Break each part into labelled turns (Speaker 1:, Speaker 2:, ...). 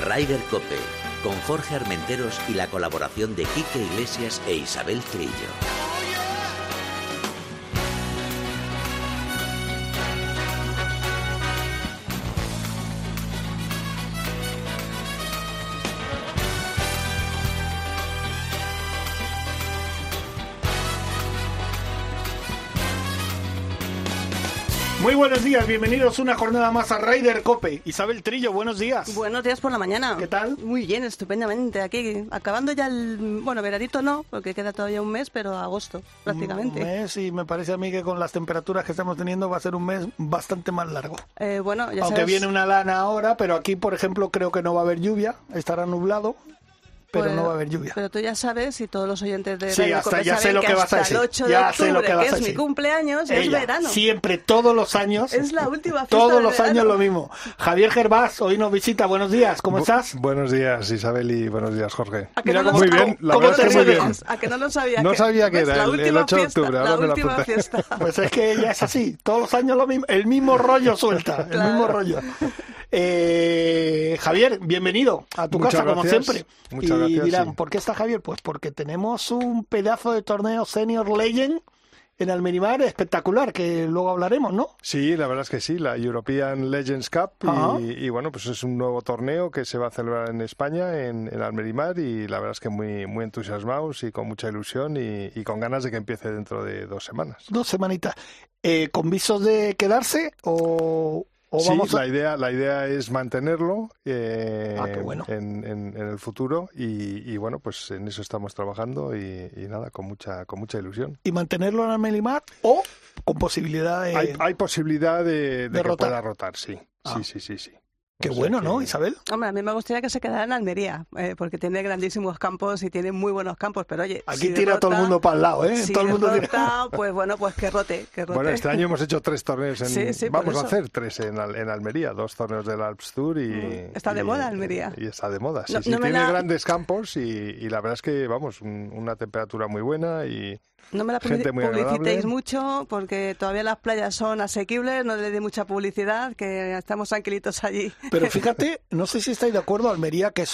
Speaker 1: Ryder Cope, con Jorge Armenteros y la colaboración de Quique Iglesias e Isabel Trillo.
Speaker 2: Muy buenos días, bienvenidos una jornada más a Ryder Cope. Isabel Trillo, buenos días.
Speaker 3: Buenos días por la mañana.
Speaker 2: ¿Qué tal?
Speaker 3: Muy bien, estupendamente. Aquí, acabando ya bueno, veranito no, porque queda todavía un mes, pero agosto, prácticamente.
Speaker 2: Un mes, y me parece a mí que con las temperaturas que estamos teniendo va a ser un mes bastante más largo.
Speaker 3: Bueno, ya
Speaker 2: Aunque
Speaker 3: sabes,
Speaker 2: viene una lana ahora, pero aquí, por ejemplo, creo que no va a haber lluvia, estará nublado. Pero no va a haber lluvia.
Speaker 3: Pero tú ya sabes, y todos los oyentes de
Speaker 2: sí,
Speaker 3: Radio
Speaker 2: hasta
Speaker 3: Cope
Speaker 2: ya sé
Speaker 3: saben
Speaker 2: lo
Speaker 3: que
Speaker 2: que vas a
Speaker 3: hasta
Speaker 2: decir.
Speaker 3: el 8
Speaker 2: Ya
Speaker 3: de
Speaker 2: sé lo
Speaker 3: octubre,
Speaker 2: que vas
Speaker 3: que
Speaker 2: a
Speaker 3: es mi
Speaker 2: decir.
Speaker 3: cumpleaños, es verano.
Speaker 2: Siempre, todos los años.
Speaker 3: Es la última fiesta
Speaker 2: Todos
Speaker 3: de
Speaker 2: los
Speaker 3: verano.
Speaker 2: años lo mismo. Javier Gervás, hoy nos visita. Buenos días, ¿cómo estás?
Speaker 4: Buenos días, Isabel, y buenos días, Jorge.
Speaker 3: ¿A que
Speaker 2: Mira
Speaker 3: no
Speaker 2: cómo
Speaker 4: muy
Speaker 3: lo-
Speaker 4: bien, la
Speaker 2: ¿cómo
Speaker 4: verdad es que muy bien.
Speaker 3: ¿A que no lo sabía?
Speaker 4: No sabía que
Speaker 3: ¿ves?
Speaker 4: era
Speaker 3: La
Speaker 4: el
Speaker 3: última
Speaker 4: 8 de
Speaker 3: fiesta,
Speaker 4: octubre, ahora
Speaker 3: la
Speaker 4: me la
Speaker 3: última
Speaker 4: apunté.
Speaker 3: fiesta.
Speaker 2: Pues es que ya es así, todos los años lo mismo, el mismo rollo suelta,
Speaker 3: Claro.
Speaker 2: el mismo rollo. Javier, bienvenido a tu
Speaker 4: Muchas
Speaker 2: casa, como
Speaker 4: gracias.
Speaker 2: siempre.
Speaker 4: Muchas
Speaker 2: Y
Speaker 4: gracias,
Speaker 2: dirán,
Speaker 4: sí.
Speaker 2: ¿por qué está Javier? Pues porque tenemos un pedazo de torneo Senior Legend en Almerimar espectacular, que luego hablaremos, ¿no?
Speaker 4: Sí, la verdad es que sí, la European Legends Cup
Speaker 2: Ajá.
Speaker 4: y bueno, pues es un nuevo torneo que se va a celebrar en España, en Almerimar, y la verdad es que muy, muy entusiasmados y con mucha ilusión y con ganas de que empiece dentro de 2 semanas.
Speaker 2: 2 semanitas. ¿Con visos de quedarse o
Speaker 4: Sí,
Speaker 2: vamos a...?
Speaker 4: la idea es mantenerlo
Speaker 2: qué bueno.
Speaker 4: en el futuro y bueno, pues en eso estamos trabajando y nada, con mucha ilusión.
Speaker 2: ¿Y mantenerlo en Almerimar o con posibilidad de...?
Speaker 4: Hay posibilidad de que
Speaker 2: rotar.
Speaker 4: pueda rotar, sí.
Speaker 2: Ah.
Speaker 4: Sí.
Speaker 2: Qué
Speaker 4: O sea
Speaker 2: bueno,
Speaker 4: que-
Speaker 2: ¿no, Isabel?
Speaker 3: Hombre, a mí me gustaría que se quedara en Almería, porque tiene grandísimos campos y tiene muy buenos campos, pero oye,
Speaker 2: Aquí
Speaker 3: si
Speaker 2: tira todo el mundo para el lado, ¿eh?
Speaker 3: Si
Speaker 2: todo el mundo tira...
Speaker 3: derrota, pues bueno, pues que rote.
Speaker 4: Bueno, este año hemos hecho 3 torneos
Speaker 3: Sí, por
Speaker 4: vamos a
Speaker 3: eso.
Speaker 4: hacer 3 en Almería, 2 torneos del Alps Tour y...
Speaker 3: Está de moda Almería.
Speaker 4: Y está de moda, sí,
Speaker 3: No-
Speaker 4: sí.
Speaker 3: no me
Speaker 4: Tiene
Speaker 3: la-
Speaker 4: grandes campos y la verdad es que, vamos, una temperatura muy buena y...
Speaker 3: No me la
Speaker 4: Gente muy
Speaker 3: publicitéis
Speaker 4: agradable.
Speaker 3: mucho, porque todavía las playas son asequibles, no le dé mucha publicidad, que estamos tranquilitos allí.
Speaker 2: Pero fíjate, no sé si estáis de acuerdo, Almería, que es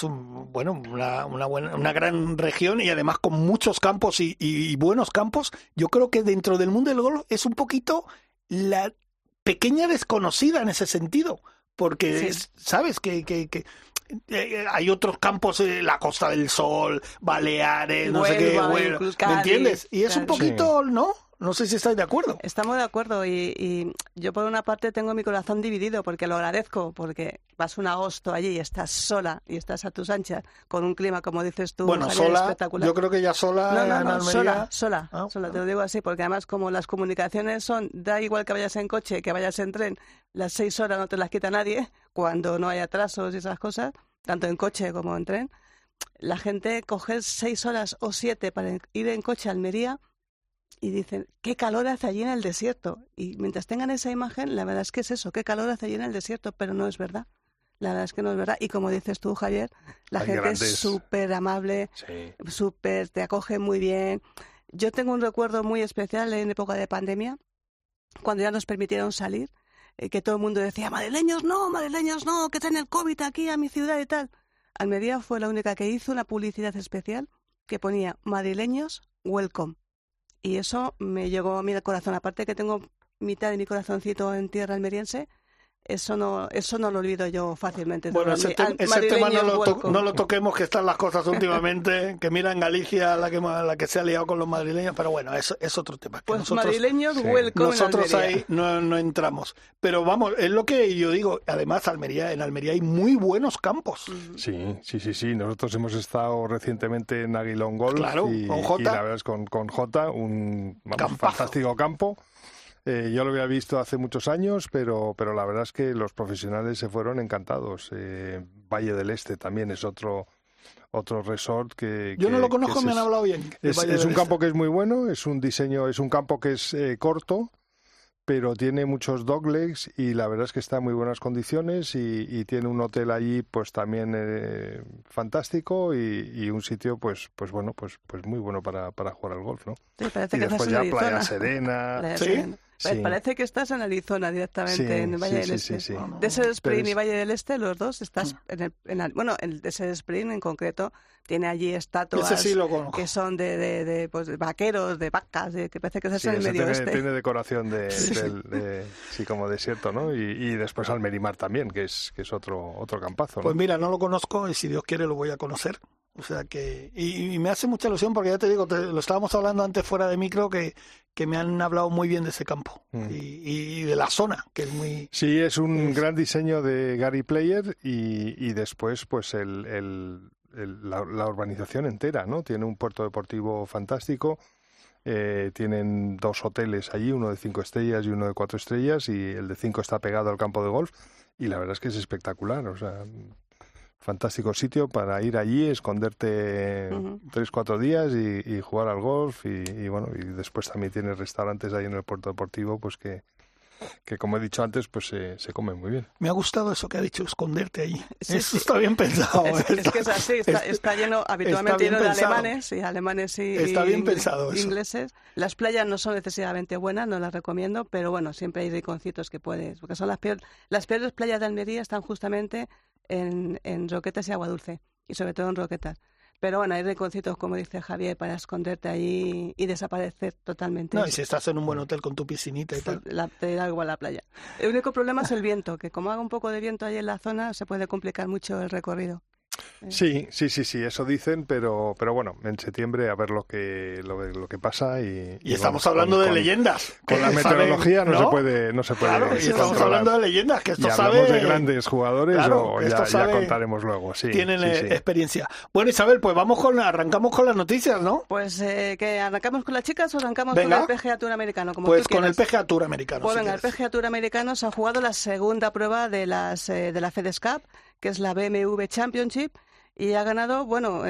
Speaker 2: una gran región y además con muchos campos y buenos campos. Yo creo que dentro del mundo del golf es un poquito la pequeña desconocida en ese sentido, porque
Speaker 3: Sí.
Speaker 2: sabes que hay otros campos, la Costa del Sol, Baleares, no sé qué,
Speaker 3: Huelva,
Speaker 2: Huelva,
Speaker 3: incluso
Speaker 2: ¿me
Speaker 3: Cádiz,
Speaker 2: entiendes? Y es un
Speaker 3: claro.
Speaker 2: poquito, ¿no? No sé si estáis de acuerdo.
Speaker 3: Estamos de acuerdo y yo por una parte tengo mi corazón dividido porque lo agradezco, porque vas un agosto allí y estás sola y estás a tus anchas con un clima, como dices tú,
Speaker 2: Bueno,
Speaker 3: Javier,
Speaker 2: sola,
Speaker 3: espectacular.
Speaker 2: yo creo que ya sola en
Speaker 3: No,
Speaker 2: Almería...
Speaker 3: sola,
Speaker 2: Ah,
Speaker 3: te lo digo así, porque además como las comunicaciones son, da igual que vayas en coche, que vayas en tren, las 6 horas no te las quita nadie, cuando no hay atrasos y esas cosas, tanto en coche como en tren, la gente coge 6 horas o 7 para ir en coche a Almería y dicen, qué calor hace allí en el desierto. Y mientras tengan esa imagen, la verdad es que es eso, qué calor hace allí en el desierto, pero no es verdad. La verdad es que no es verdad. Y como dices tú, Javier, la
Speaker 4: Hay
Speaker 3: gente
Speaker 4: grandes-
Speaker 3: es súper amable,
Speaker 4: Sí.
Speaker 3: súper, te acoge muy bien. Yo tengo un recuerdo muy especial en época de pandemia, cuando ya nos permitieron salir, que todo el mundo decía, madrileños no, que traen el COVID aquí a mi ciudad y tal. Almería fue la única que hizo una publicidad especial que ponía madrileños welcome. Y eso me llegó a mí al corazón. Aparte que tengo mitad de mi corazoncito en tierra almeriense, eso no lo olvido yo fácilmente.
Speaker 2: Bueno, ese tema no lo toquemos, que están las cosas últimamente, que mira en Galicia la que se ha liado con los madrileños, pero bueno, eso es otro tema. Que
Speaker 3: Pues madrileños,
Speaker 4: sí.
Speaker 3: welcome
Speaker 2: nosotros
Speaker 3: en Almería.
Speaker 2: ahí no entramos. Pero vamos, es lo que yo digo. Además, en Almería hay muy buenos campos.
Speaker 4: Sí. Nosotros hemos estado recientemente en Aguilón Golf
Speaker 2: Claro, con Jota.
Speaker 4: y la verdad es con Jota, un
Speaker 2: Campazo.
Speaker 4: fantástico campo. Yo lo había visto hace muchos años, pero la verdad es que los profesionales se fueron encantados. Valle del Este también es otro resort que...
Speaker 2: Yo no lo
Speaker 4: que
Speaker 2: conozco, me han hablado bien.
Speaker 4: Es un campo que es muy bueno, es un campo que es corto, pero tiene muchos doglegs y la verdad es que está en muy buenas condiciones y tiene un hotel allí pues también fantástico y un sitio pues muy bueno para jugar al golf, ¿no?
Speaker 3: Sí, parece
Speaker 4: Y
Speaker 3: que
Speaker 4: después
Speaker 3: estás en
Speaker 4: ya Playa
Speaker 3: Arizona.
Speaker 4: Serena,
Speaker 3: Playa
Speaker 2: ¿Sí?
Speaker 3: Serena.
Speaker 4: Sí.
Speaker 3: Parece que estás en Arizona directamente, en el Valle del Este.
Speaker 4: Sí.
Speaker 3: Desert Spring
Speaker 4: Pero
Speaker 3: y Valle del Este, los dos, estás el Desert Spring en concreto tiene allí estatuas
Speaker 2: Ese sí lo conozco.
Speaker 3: que son de vaqueros, de vacas, que parece que estás en el
Speaker 4: ese
Speaker 3: medio oeste.
Speaker 4: tiene decoración sí, como desierto, ¿no? Y después Almerimar también, que es otro campazo, ¿no?
Speaker 2: Pues mira, no lo conozco y si Dios quiere lo voy a conocer. O sea que... Y me hace mucha ilusión porque ya te digo, lo estábamos hablando antes fuera de micro, que me han hablado muy bien de ese campo y de la zona, que es muy...
Speaker 4: Sí, es un gran diseño de Gary Player y después pues la urbanización entera, ¿no? Tiene un puerto deportivo fantástico, tienen 2 hoteles allí, uno de 5 estrellas y uno de 4 estrellas, y el de 5 está pegado al campo de golf, y la verdad es que es espectacular, o sea, fantástico sitio para ir allí, esconderte 3-4 días y jugar al golf, y bueno, y después también tiene restaurantes ahí en el puerto deportivo, pues que como he dicho antes, pues se come muy bien.
Speaker 2: Me ha gustado eso que ha dicho, esconderte ahí.
Speaker 3: Sí,
Speaker 2: Eso está bien pensado.
Speaker 3: Es que es así, está lleno, habitualmente lleno de alemanes y
Speaker 2: está bien pensado eso.
Speaker 3: ingleses. Las playas no son excesivamente buenas, no las recomiendo, pero bueno, siempre hay rinconcitos que puedes, porque son las peores playas de Almería están justamente en Roquetas y Agua Dulce, y sobre todo en Roquetas. Pero bueno, hay rinconcitos, como dice Javier, para esconderte allí y desaparecer totalmente.
Speaker 2: No, y si estás en un buen hotel con tu piscinita y tal.
Speaker 3: Te da igual la playa. El único problema es el viento, que como haga un poco de viento ahí en la zona, se puede complicar mucho el recorrido.
Speaker 4: Sí, eso dicen, pero bueno, en septiembre a ver lo que pasa y
Speaker 2: estamos
Speaker 4: bueno,
Speaker 2: hablando de leyendas.
Speaker 4: Con la meteorología no se puede
Speaker 2: Claro, y estamos
Speaker 4: controlar.
Speaker 2: hablando de leyendas, que esto
Speaker 4: y
Speaker 2: sabe...
Speaker 4: hablamos de grandes jugadores,
Speaker 2: claro,
Speaker 4: o
Speaker 2: esto
Speaker 4: ya contaremos luego. Sí,
Speaker 2: tienen
Speaker 4: sí.
Speaker 2: experiencia. Bueno, Isabel, pues arrancamos con las noticias, ¿no?
Speaker 3: Pues que arrancamos con las chicas o arrancamos
Speaker 2: Venga.
Speaker 3: con el PGA Tour americano, como
Speaker 2: pues
Speaker 3: tú quieras.
Speaker 2: Con el PGA Tour americano.
Speaker 3: Pues
Speaker 2: si
Speaker 3: venga, el
Speaker 2: quieres.
Speaker 3: PGA Tour americano se ha jugado la segunda prueba de la FedEx Cup, que es la BMW Championship, y ha ganado,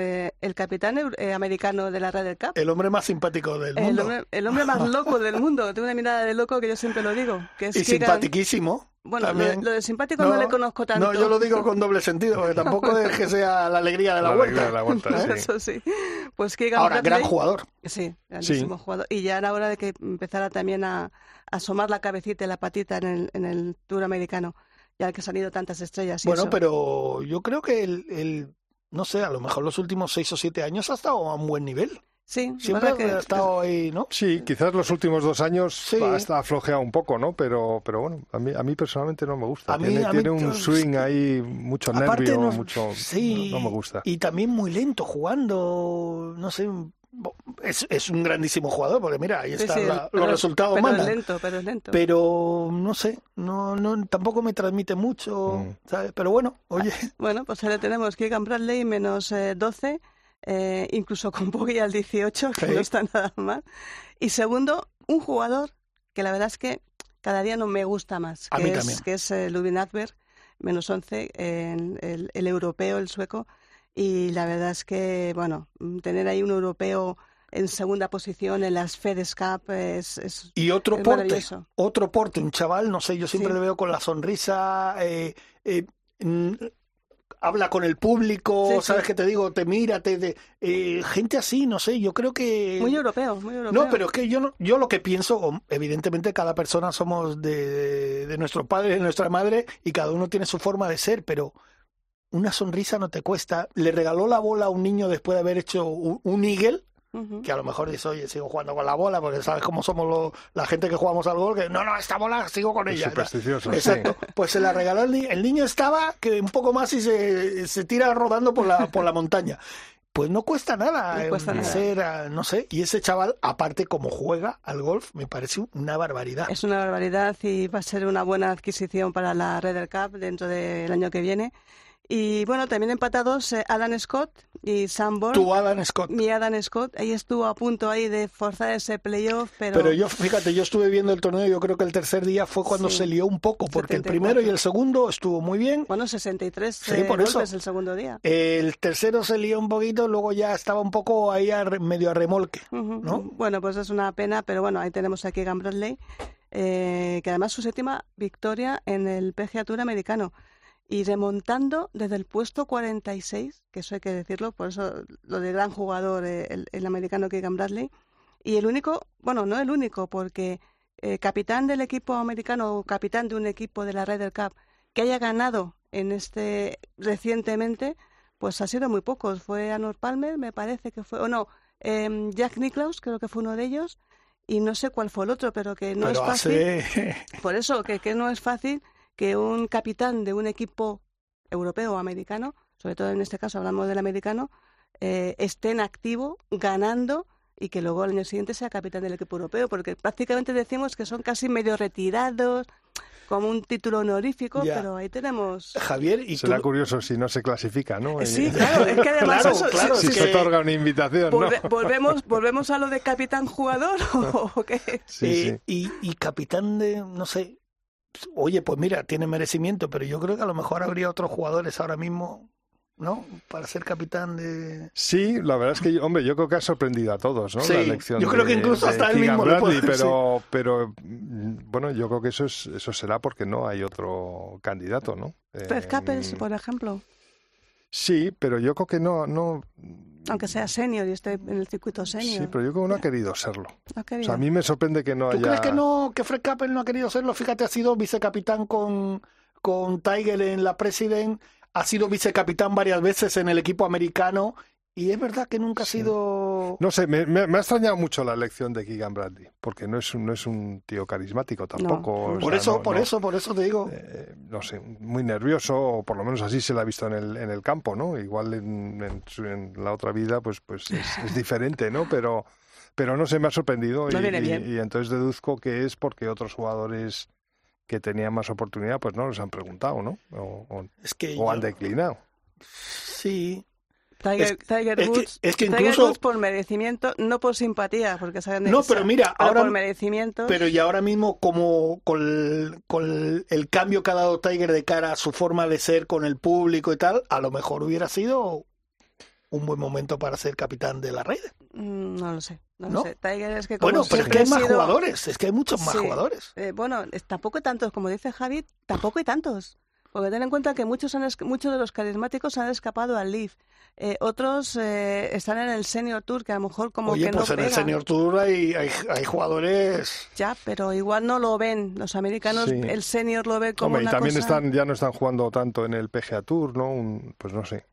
Speaker 3: el capitán americano de la Ryder Cup.
Speaker 2: El hombre más simpático del mundo.
Speaker 3: El hombre más loco del mundo. Tiene una mirada de loco que yo siempre lo digo. Que es
Speaker 2: y simpatiquísimo.
Speaker 3: Bueno,
Speaker 2: también.
Speaker 3: lo de simpático no le conozco tanto.
Speaker 2: No, yo lo digo con doble sentido, porque tampoco es que sea la alegría de la vuelta.
Speaker 4: Alegría de la vuelta, sí.
Speaker 3: Eso sí. Pues Keegan
Speaker 2: Ahora,
Speaker 3: Bradley,
Speaker 2: gran jugador.
Speaker 3: Sí, grandísimo jugador. Y ya era hora de que empezara también a asomar la cabecita y la patita en el Tour americano, ya que han salido tantas estrellas.
Speaker 2: Bueno, pero yo creo que no sé, a lo mejor los últimos 6 o 7 años ha estado a un buen nivel.
Speaker 3: Sí,
Speaker 2: siempre ha estado ahí, ¿no?
Speaker 4: Sí, quizás los últimos 2 años
Speaker 2: Sí.
Speaker 4: hasta ha flojeado un poco, ¿no? Pero bueno, a mí personalmente no me gusta.
Speaker 2: A mí
Speaker 4: Tiene un swing ahí, mucho nervio, mucho...
Speaker 2: Sí,
Speaker 4: no me gusta.
Speaker 2: Y también muy lento jugando, no sé... Es un grandísimo jugador, porque mira, ahí están los resultados mandan.
Speaker 3: Pero es lento.
Speaker 2: Pero no sé, no tampoco me transmite mucho, ¿sabes? Pero bueno, oye.
Speaker 3: Bueno, pues ahora tenemos Keegan Bradley menos 12, incluso con Poggi al 18, que no está nada mal. Y segundo, un jugador que la verdad es que cada día no me gusta más, que es Ludvig Åberg, menos 11, el europeo, el sueco. Y la verdad es que, tener ahí un europeo en segunda posición en las FedEx Cup es
Speaker 2: y otro porte, un chaval, no sé, yo siempre le veo con la sonrisa, habla con el público, ¿sabes qué te digo? Te mira, gente así, no sé, yo creo que...
Speaker 3: Muy europeo.
Speaker 2: No, pero es que yo lo que pienso, evidentemente cada persona somos de nuestro padre, de nuestra madre, y cada uno tiene su forma de ser, pero... Una sonrisa no te cuesta. Le regaló la bola a un niño después de haber hecho un eagle, que a lo mejor dice, oye, sigo jugando con la bola, porque sabes cómo somos la gente que jugamos al gol, que no, esta bola sigo con ella.
Speaker 4: Supersticioso.
Speaker 2: Exacto. Sí. Pues se la regaló el niño estaba que un poco más y se tira rodando por la montaña. Pues no cuesta nada ser, no sé, y ese chaval, aparte como juega al golf, me parece una barbaridad.
Speaker 3: Es una barbaridad y va a ser una buena adquisición para la Ryder Cup dentro del año que viene. Y bueno, también empatados Adam Scott y Sam Burns.
Speaker 2: Tu Adam Scott.
Speaker 3: Mi Adam Scott. Ahí estuvo a punto de forzar ese playoff,
Speaker 2: pero yo, fíjate, yo estuve viendo el torneo, yo creo que el tercer día fue cuando se lió un poco, porque 74. El primero y el segundo estuvo muy bien.
Speaker 3: Bueno, 63
Speaker 2: por eso.
Speaker 3: golpes el segundo día.
Speaker 2: El tercero se lió un poquito, luego ya estaba un poco ahí medio a remolque, ¿no?
Speaker 3: Bueno, pues es una pena, pero bueno, ahí tenemos a Keegan Bradley, que además su 7ª victoria en el PGA Tour americano. Y remontando desde el puesto 46, que eso hay que decirlo, por eso lo de gran jugador el americano Keegan Bradley. Y el único, no el único, porque capitán del equipo americano o capitán de un equipo de la Ryder Cup que haya ganado recientemente, pues ha sido muy pocos. Fue Arnold Palmer, me parece que fue, o no, Jack Nicklaus, creo que fue uno de ellos, y no sé cuál fue el otro, pero que no es fácil. Por eso, que no es fácil que un capitán de un equipo europeo o americano, sobre todo en este caso hablamos del americano, esté en activo, ganando, y que luego al año siguiente sea capitán del equipo europeo, porque prácticamente decimos que son casi medio retirados, como un título honorífico, pero ahí tenemos...
Speaker 2: Javier, y
Speaker 4: será curioso si no se clasifica, ¿no?
Speaker 3: Sí, claro, es que además
Speaker 2: claro,
Speaker 4: si se otorga una invitación, ¿no?
Speaker 3: ¿Volvemos a lo de capitán jugador o qué?
Speaker 2: Sí. Y capitán de, no sé, oye, pues mira, tiene merecimiento, pero yo creo que a lo mejor habría otros jugadores ahora mismo, ¿no? Para ser capitán de...
Speaker 4: Sí, la verdad es que, yo creo que ha sorprendido a todos, ¿no?
Speaker 2: Sí,
Speaker 4: la elección
Speaker 2: yo creo que incluso hasta él mismo
Speaker 4: Bradley, pero bueno, yo creo que eso será porque no hay otro candidato, ¿no?
Speaker 3: Fred Couples, por ejemplo.
Speaker 4: Sí, pero yo creo que no...
Speaker 3: Aunque sea senior y esté en el circuito senior.
Speaker 4: Sí, pero yo creo que no ha querido serlo.
Speaker 3: O sea,
Speaker 4: a mí me sorprende que no haya...
Speaker 2: ¿Tú crees que Fred Couples no ha querido serlo? Fíjate, ha sido vicecapitán con Tiger en la President, ha sido vicecapitán varias veces en el equipo americano, y es verdad que nunca ha sido...
Speaker 4: No sé, me ha extrañado mucho la elección de Keegan Bradley, porque no es un tío carismático tampoco.
Speaker 3: No.
Speaker 2: Por eso te digo.
Speaker 4: No sé, muy nervioso, o por lo menos así se lo ha visto en el campo, ¿no? Igual en la otra vida pues es diferente, ¿no? Pero no sé, me ha sorprendido y entonces deduzco que es porque otros jugadores que tenían más oportunidad pues no les han preguntado, ¿no? O han declinado.
Speaker 2: Sí.
Speaker 3: Tiger Woods,
Speaker 2: es que incluso...
Speaker 3: Tiger Woods por merecimiento, no por simpatía, porque saben
Speaker 2: pero mira, ahora
Speaker 3: por merecimiento.
Speaker 2: Pero y ahora mismo, como con el cambio que ha dado Tiger de cara a su forma de ser con el público y tal, a lo mejor hubiera sido un buen momento para ser capitán de la Ryder.
Speaker 3: No lo sé. Tiger es que
Speaker 2: pero es que hay más jugadores, es que hay muchos más jugadores.
Speaker 3: Tampoco hay tantos, como dice Javi, tampoco hay tantos. Porque ten en cuenta que muchos de los carismáticos han escapado al Leaf. Otros están en el Senior Tour, que a lo mejor como que no
Speaker 2: pues en
Speaker 3: pega.
Speaker 2: El Senior Tour hay jugadores...
Speaker 3: Ya, pero igual no lo ven. Los americanos, sí. El Senior lo ve como una cosa...
Speaker 4: Y también ya no están jugando tanto en el PGA Tour, ¿no? Pues no sé...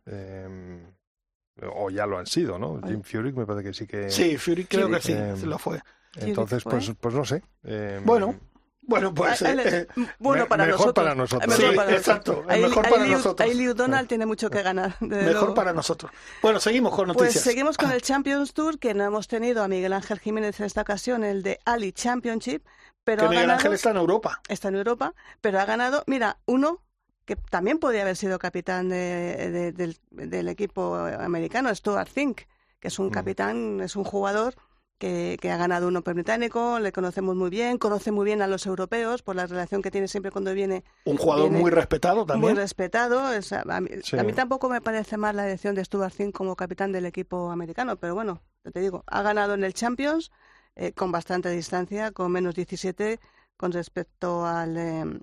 Speaker 4: o ya lo han sido, ¿no? Jim Furyk me parece que sí que...
Speaker 2: Sí, Furyk creo que sí, lo fue.
Speaker 4: Entonces, pues no sé.
Speaker 2: Bueno, pues...
Speaker 3: para
Speaker 4: mejor
Speaker 3: nosotros.
Speaker 4: Para nosotros.
Speaker 2: Sí, exacto. Mejor para nosotros.
Speaker 3: Ahí Liu Donald tiene mucho que ganar.
Speaker 2: Mejor para nosotros. Bueno, seguimos con noticias.
Speaker 3: Pues seguimos con el Champions Tour, que no hemos tenido a Miguel Ángel Jiménez en esta ocasión, el de Ali Championship. Pero
Speaker 2: Miguel Ángel está en Europa.
Speaker 3: Está en Europa, pero ha ganado, mira, uno que también podría haber sido capitán del equipo americano, Stuart Fink, que es un capitán, es un jugador que ha ganado un Open británico, le conocemos muy bien, conoce muy bien a los europeos por la relación que tiene siempre cuando viene.
Speaker 2: Un jugador muy respetado también.
Speaker 3: Muy respetado. A mí tampoco me parece mal la elección de Stuart Fink como capitán del equipo americano, pero bueno, te digo, ha ganado en el Champions con bastante distancia, con menos 17 con respecto al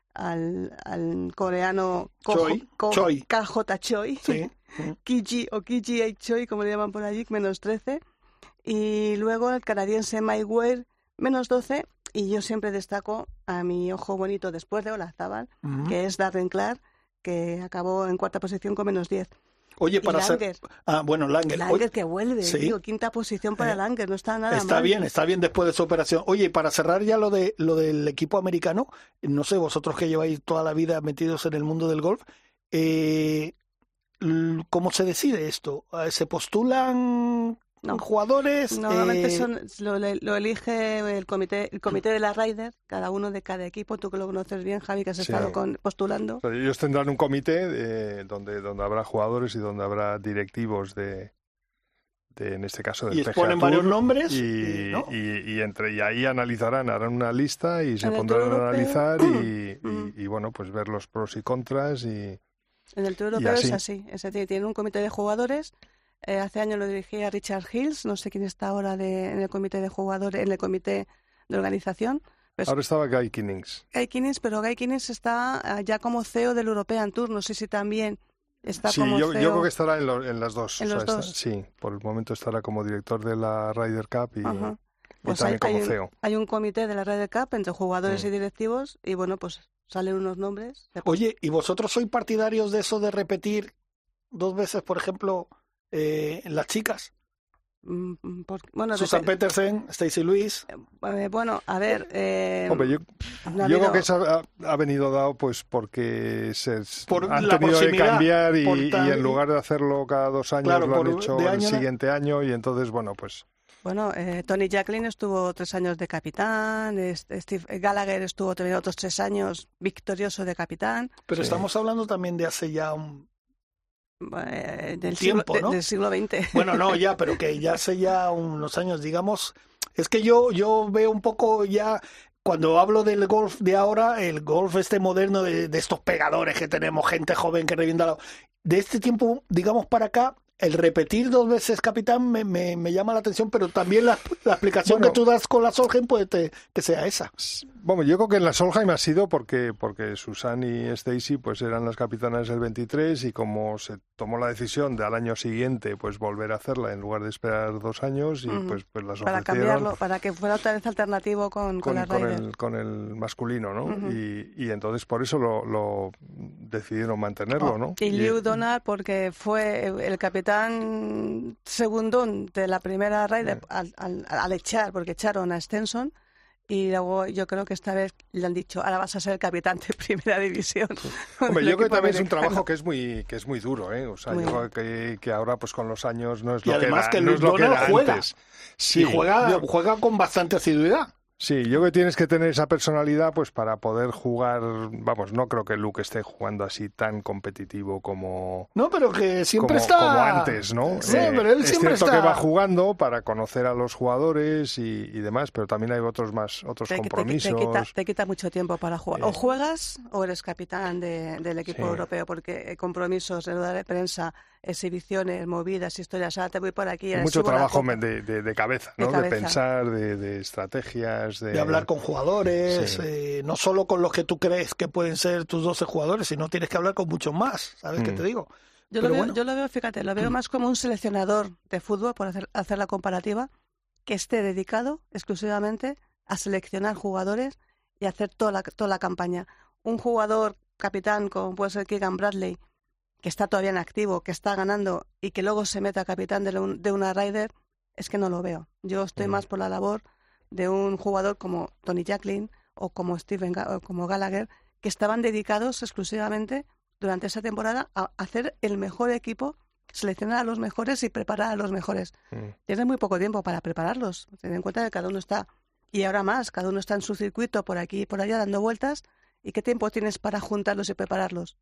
Speaker 3: coreano
Speaker 2: Choi.
Speaker 3: KJ Choi,
Speaker 2: sí.
Speaker 3: Kiji Choi, como le llaman por allí, menos 13. Y luego el canadiense Mike Weir, menos 12. Y yo siempre destaco a mi ojo bonito después de Olazábal, que es Darren Clark, que acabó en cuarta posición con menos 10.
Speaker 2: Oye, para
Speaker 3: Langer.
Speaker 2: Langer
Speaker 3: que vuelve,
Speaker 2: sí.
Speaker 3: Digo, quinta posición para Langer, no está nada mal.
Speaker 2: Está bien después de su operación. Oye, para cerrar ya lo del equipo americano, no sé, vosotros que lleváis toda la vida metidos en el mundo del golf, ¿cómo se decide esto? ¿Se postulan jugadores?
Speaker 3: Normalmente lo elige el comité de la Ryder, cada uno de cada equipo. Tú que lo conoces bien, Javi, que has estado postulando.
Speaker 4: Pero ellos tendrán un comité donde habrá jugadores y donde habrá directivos de en este caso del
Speaker 2: y
Speaker 4: PGA
Speaker 2: exponen
Speaker 4: Tour,
Speaker 2: varios nombres
Speaker 4: y ahí harán una lista y se pondrán a analizar y bueno, pues ver los pros y contras y
Speaker 3: en el Tour Europeo es así, tiene un comité de jugadores. Hace años lo dirigía Richard Hills, no sé quién está ahora en el comité de jugadores, en el comité de organización. Pues,
Speaker 4: ahora estaba Guy Kinnings.
Speaker 3: Pero Guy Kinnings está ya como CEO del European Tour, no sé si también está como
Speaker 4: CEO.
Speaker 3: Sí,
Speaker 4: yo creo que estará en las dos.
Speaker 3: En los dos.
Speaker 4: Sí, por el momento estará como director de la Ryder Cup
Speaker 3: Pues
Speaker 4: también como CEO.
Speaker 3: Hay un comité de la Ryder Cup entre jugadores y directivos y bueno, pues salen unos nombres.
Speaker 2: Oye, ¿y vosotros sois partidarios de eso de repetir 2 veces, por ejemplo, las chicas?
Speaker 3: Bueno,
Speaker 2: Susan Petersen, Stacey Lewis.
Speaker 3: Bueno, a ver.
Speaker 4: Hombre, yo creo que eso ha venido dado pues porque han tenido que cambiar y en lugar de hacerlo cada 2 años lo han hecho el siguiente año y entonces, bueno, pues...
Speaker 3: Bueno, Tony Jacklin estuvo 3 años de capitán, Steve Gallagher estuvo también otros 3 años victorioso de capitán.
Speaker 2: Pero estamos hablando también de hace ya un...
Speaker 3: del
Speaker 2: tiempo,
Speaker 3: siglo,
Speaker 2: ¿no?
Speaker 3: del siglo XX.
Speaker 2: Bueno, no, ya, pero que ya hace ya unos años, digamos, es que yo veo un poco ya, cuando hablo del golf de ahora, el golf moderno de estos pegadores que tenemos, gente joven que revienta, de este tiempo, digamos, para acá, el repetir 2 veces capitán me llama la atención, pero también la explicación que tú das con la Solheim puede que sea esa.
Speaker 4: Bueno, yo creo que en la Solheim ha sido porque Susan y Stacey pues eran las capitanas del 23 y como se tomó la decisión de al año siguiente pues volver a hacerla en lugar de esperar 2 años y pues las ofrecieron.
Speaker 3: Para cambiarlo, para que fuera otra vez alternativo con la Ryder.
Speaker 4: Con el masculino, ¿no? Y entonces por eso lo decidieron mantenerlo, ¿no?
Speaker 3: Y Lew Donald porque fue el capitán segundón de la primera Ryder al echar, porque echaron a Stenson. Y luego yo creo que esta vez le han dicho, ahora vas a ser el capitán de primera división.
Speaker 4: Hombre, yo creo que también es un trabajo que es muy duro, ¿eh? O sea, yo creo que ahora pues con los años no es lo que era.
Speaker 2: Y además que
Speaker 4: no es lo que era
Speaker 2: juega.
Speaker 4: Antes. Sí,
Speaker 2: y juega con bastante asiduidad.
Speaker 4: Sí, yo creo que tienes que tener esa personalidad pues para poder jugar, vamos, no creo que Luke esté jugando así tan competitivo como...
Speaker 2: No, pero que siempre está...
Speaker 4: Como antes, ¿no?
Speaker 2: Sí, pero él siempre
Speaker 4: es cierto que va jugando para conocer a los jugadores y demás, pero también hay otros compromisos.
Speaker 3: Te quita mucho tiempo para jugar. O juegas o eres capitán del equipo europeo, porque compromisos, rueda de prensa, exhibiciones, movidas, historias, te voy por aquí.
Speaker 4: Mucho trabajo de cabeza, ¿no? De pensar, de estrategias.
Speaker 2: De hablar con jugadores, no solo con los que tú crees que pueden ser tus 12 jugadores, sino tienes que hablar con muchos más, ¿sabes qué te digo?
Speaker 3: Yo lo veo, fíjate, lo veo más como un seleccionador de fútbol, por hacer la comparativa, que esté dedicado exclusivamente a seleccionar jugadores y hacer toda la campaña. Un jugador capitán como puede ser Keegan Bradley, que está todavía en activo, que está ganando y que luego se meta capitán de una Ryder, es que no lo veo. Yo estoy más por la labor de un jugador como Tony Jacklin o como como Gallagher, que estaban dedicados exclusivamente durante esa temporada a hacer el mejor equipo, seleccionar a los mejores y preparar a los mejores. Tienen muy poco tiempo para prepararlos. Ten en cuenta que cada uno está, y ahora más, cada uno está en su circuito por aquí y por allá dando vueltas. ¿Y qué tiempo tienes para juntarlos y prepararlos?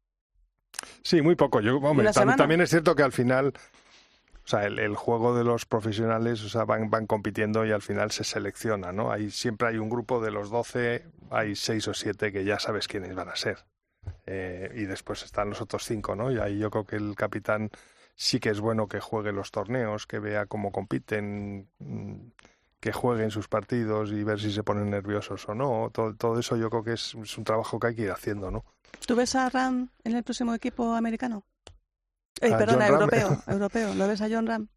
Speaker 4: Sí, muy poco. También es cierto que al final... O sea, el juego de los profesionales, o sea, van compitiendo y al final se selecciona, ¿no? Siempre hay un grupo de los 12, hay 6 o 7 que ya sabes quiénes van a ser. Y después están los otros 5, ¿no? Y ahí yo creo que el capitán sí que es bueno que juegue los torneos, que vea cómo compiten, que jueguen sus partidos y ver si se ponen nerviosos o no. Todo eso yo creo que es un trabajo que hay que ir haciendo, ¿no?
Speaker 3: ¿Tú ves a Ram en el próximo equipo americano? Europeo. ¿Lo ves a Jon Rahm?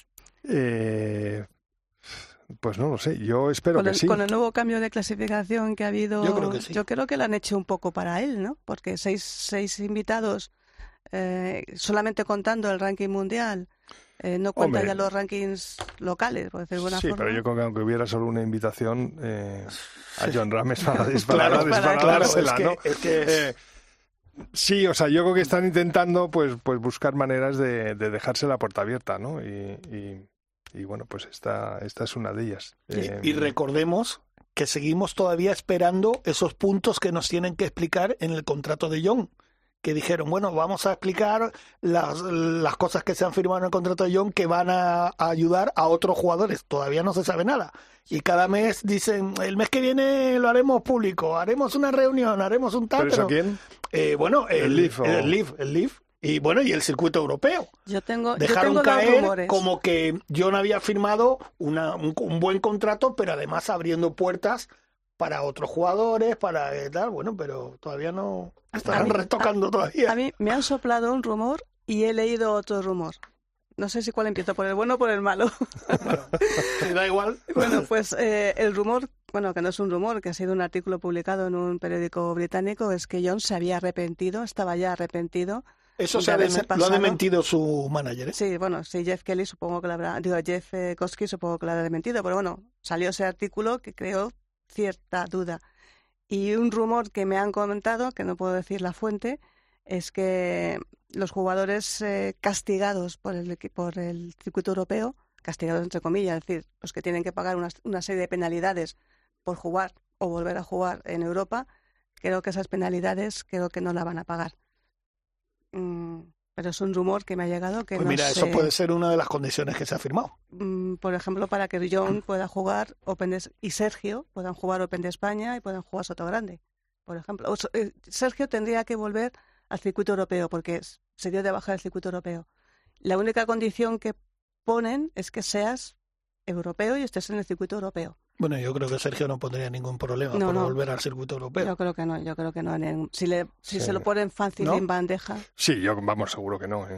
Speaker 4: Pues no lo sé, yo espero que sí.
Speaker 3: Con el nuevo cambio de clasificación que ha habido,
Speaker 2: yo creo que sí.
Speaker 3: Yo creo que lo han hecho un poco para él, ¿no? Porque seis invitados, solamente contando el ranking mundial, no cuentan ya los rankings locales, por decirlo de alguna forma.
Speaker 4: Sí, pero yo creo que aunque hubiera solo una invitación, a Jon Rahm es para dársela, ¿no?
Speaker 2: Es que
Speaker 4: sí, o sea, yo creo que están intentando pues buscar maneras de dejarse la puerta abierta, ¿no? Y bueno, pues esta es una de ellas.
Speaker 2: Y recordemos que seguimos todavía esperando esos puntos que nos tienen que explicar en el contrato de Jon, que dijeron, bueno, vamos a explicar las cosas que se han firmado en el contrato de Jon que van a ayudar a otros jugadores. Todavía no se sabe nada. Y cada mes dicen, el mes que viene lo haremos público, haremos una reunión, haremos un tal.
Speaker 4: ¿Pero eso quién?
Speaker 2: Bueno, el Live. Y bueno, y el circuito europeo. Dejaron caer como que Jon había firmado un buen contrato, pero además abriendo puertas para otros jugadores, para tal, bueno, pero todavía no están retocando todavía.
Speaker 3: A mí me han soplado un rumor y he leído otro rumor. No sé si cuál empiezo, por el bueno o por el malo.
Speaker 2: da igual.
Speaker 3: Bueno, pues el rumor, bueno, que no es un rumor, que ha sido un artículo publicado en un periódico británico, es que John se había arrepentido, estaba ya arrepentido.
Speaker 2: Eso lo ha dementido su manager, ¿eh?
Speaker 3: Sí, bueno, sí, Jeff Kelly supongo que lo habrá, digo, Jeff Koski supongo que lo habrá dementido, pero bueno, salió ese artículo que creó cierta duda. Y un rumor que me han comentado, que no puedo decir la fuente, es que los jugadores castigados por el circuito europeo, castigados entre comillas, es decir, los que tienen que pagar una serie de penalidades por jugar o volver a jugar en Europa, creo que esas penalidades creo que no la van a pagar. Pero es un rumor que me ha llegado que
Speaker 2: pues
Speaker 3: no
Speaker 2: mira,
Speaker 3: sé.
Speaker 2: eso puede ser una de las condiciones que se ha firmado.
Speaker 3: Por ejemplo, para que John pueda jugar y Sergio puedan jugar Open de España y puedan jugar Sotogrande, por ejemplo. Sergio tendría que volver al circuito europeo porque se dio de baja del circuito europeo. La única condición que ponen es que seas europeo y estés en el circuito europeo.
Speaker 2: Bueno, yo creo que Sergio no pondría ningún problema por volver al circuito europeo.
Speaker 3: Yo creo que no. Si se lo ponen fácil en bandeja.
Speaker 4: Sí, vamos, seguro que no.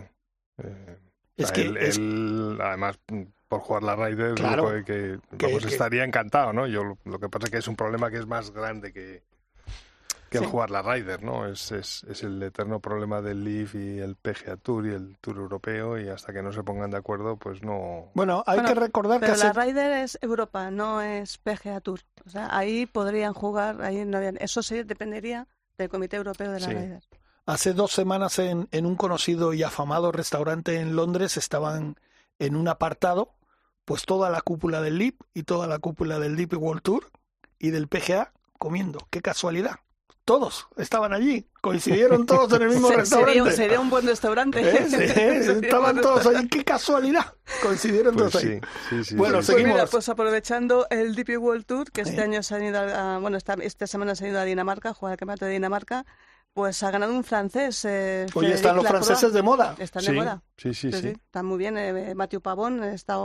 Speaker 2: Es
Speaker 4: él, además, por jugar la Ryder,
Speaker 2: claro,
Speaker 4: estaría encantado, ¿no? Yo lo que pasa es que es un problema que es más grande que el jugar la Ryder, ¿no? Es el eterno problema del LIV y el PGA Tour y el Tour Europeo, y hasta que no se pongan de acuerdo, pues no...
Speaker 2: Bueno, hay que recordar
Speaker 3: pero
Speaker 2: que...
Speaker 3: la Ryder es Europa, no es PGA Tour. O sea, ahí podrían jugar, eso sí dependería del Comité Europeo de la Ryder.
Speaker 2: Hace 2 semanas en un conocido y afamado restaurante en Londres estaban en un apartado, pues toda la cúpula del LIV y toda la cúpula del DP World Tour y del PGA comiendo. ¡Qué casualidad! Todos estaban allí, coincidieron todos en el mismo restaurante.
Speaker 3: Sería un buen restaurante.
Speaker 2: Estaban todos allí, qué casualidad, coincidieron todos ahí.
Speaker 4: Sí,
Speaker 2: bueno,
Speaker 4: sí.
Speaker 2: seguimos.
Speaker 3: Pues mira, aprovechando el DP World Tour, que este año se han ido esta semana se han ido a Dinamarca, a jugar el campeonato de Dinamarca, pues ha ganado un francés.
Speaker 2: Oye, están los franceses de moda.
Speaker 3: Están de moda.
Speaker 4: Sí.
Speaker 3: Están muy bien. Mathieu Pavón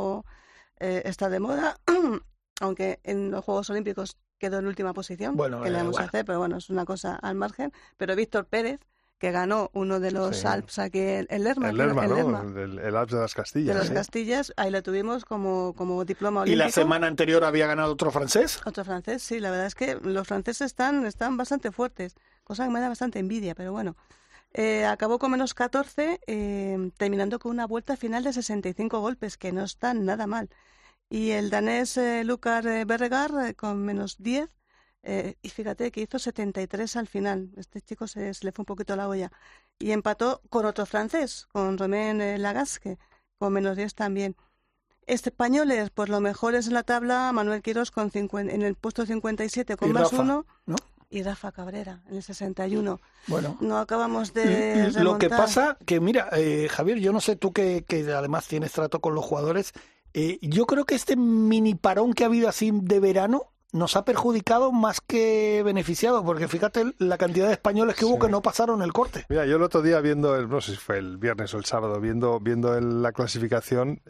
Speaker 3: está de moda, aunque en los Juegos Olímpicos quedó en última posición, que le vamos a hacer, pero bueno, es una cosa al margen. Pero Víctor Pérez, que ganó uno de los Alps aquí, el Lerma.
Speaker 4: El Alps de las Castillas.
Speaker 3: De las Castillas, ahí lo tuvimos como diploma olímpico.
Speaker 2: ¿Y la semana anterior había ganado otro francés?
Speaker 3: Otro francés, sí, la verdad es que los franceses están bastante fuertes, cosa que me da bastante envidia, pero bueno. Acabó con menos 14, terminando con una vuelta final de 65 golpes, que no está nada mal. Y el danés Lucar Berregar con menos 10, y fíjate que hizo 73 al final. Este chico se le fue un poquito la olla. Y empató con otro francés, con Romain Lagasque, con menos 10 también. Españoles, pues los mejores en la tabla, Manuel Quirós en el puesto 57 con más
Speaker 2: Rafa,
Speaker 3: 1,
Speaker 2: ¿no?
Speaker 3: Y Rafa Cabrera en el 61.
Speaker 2: Bueno,
Speaker 3: no acabamos de remontar.
Speaker 2: Lo que pasa que, mira, Javier, yo no sé tú que además tienes trato con los jugadores, yo creo que este mini parón que ha habido así de verano nos ha perjudicado más que beneficiado, porque fíjate la cantidad de españoles que hubo que no pasaron el corte.
Speaker 4: Mira, yo el otro día viendo, no sé si fue el viernes o el sábado, viendo la clasificación,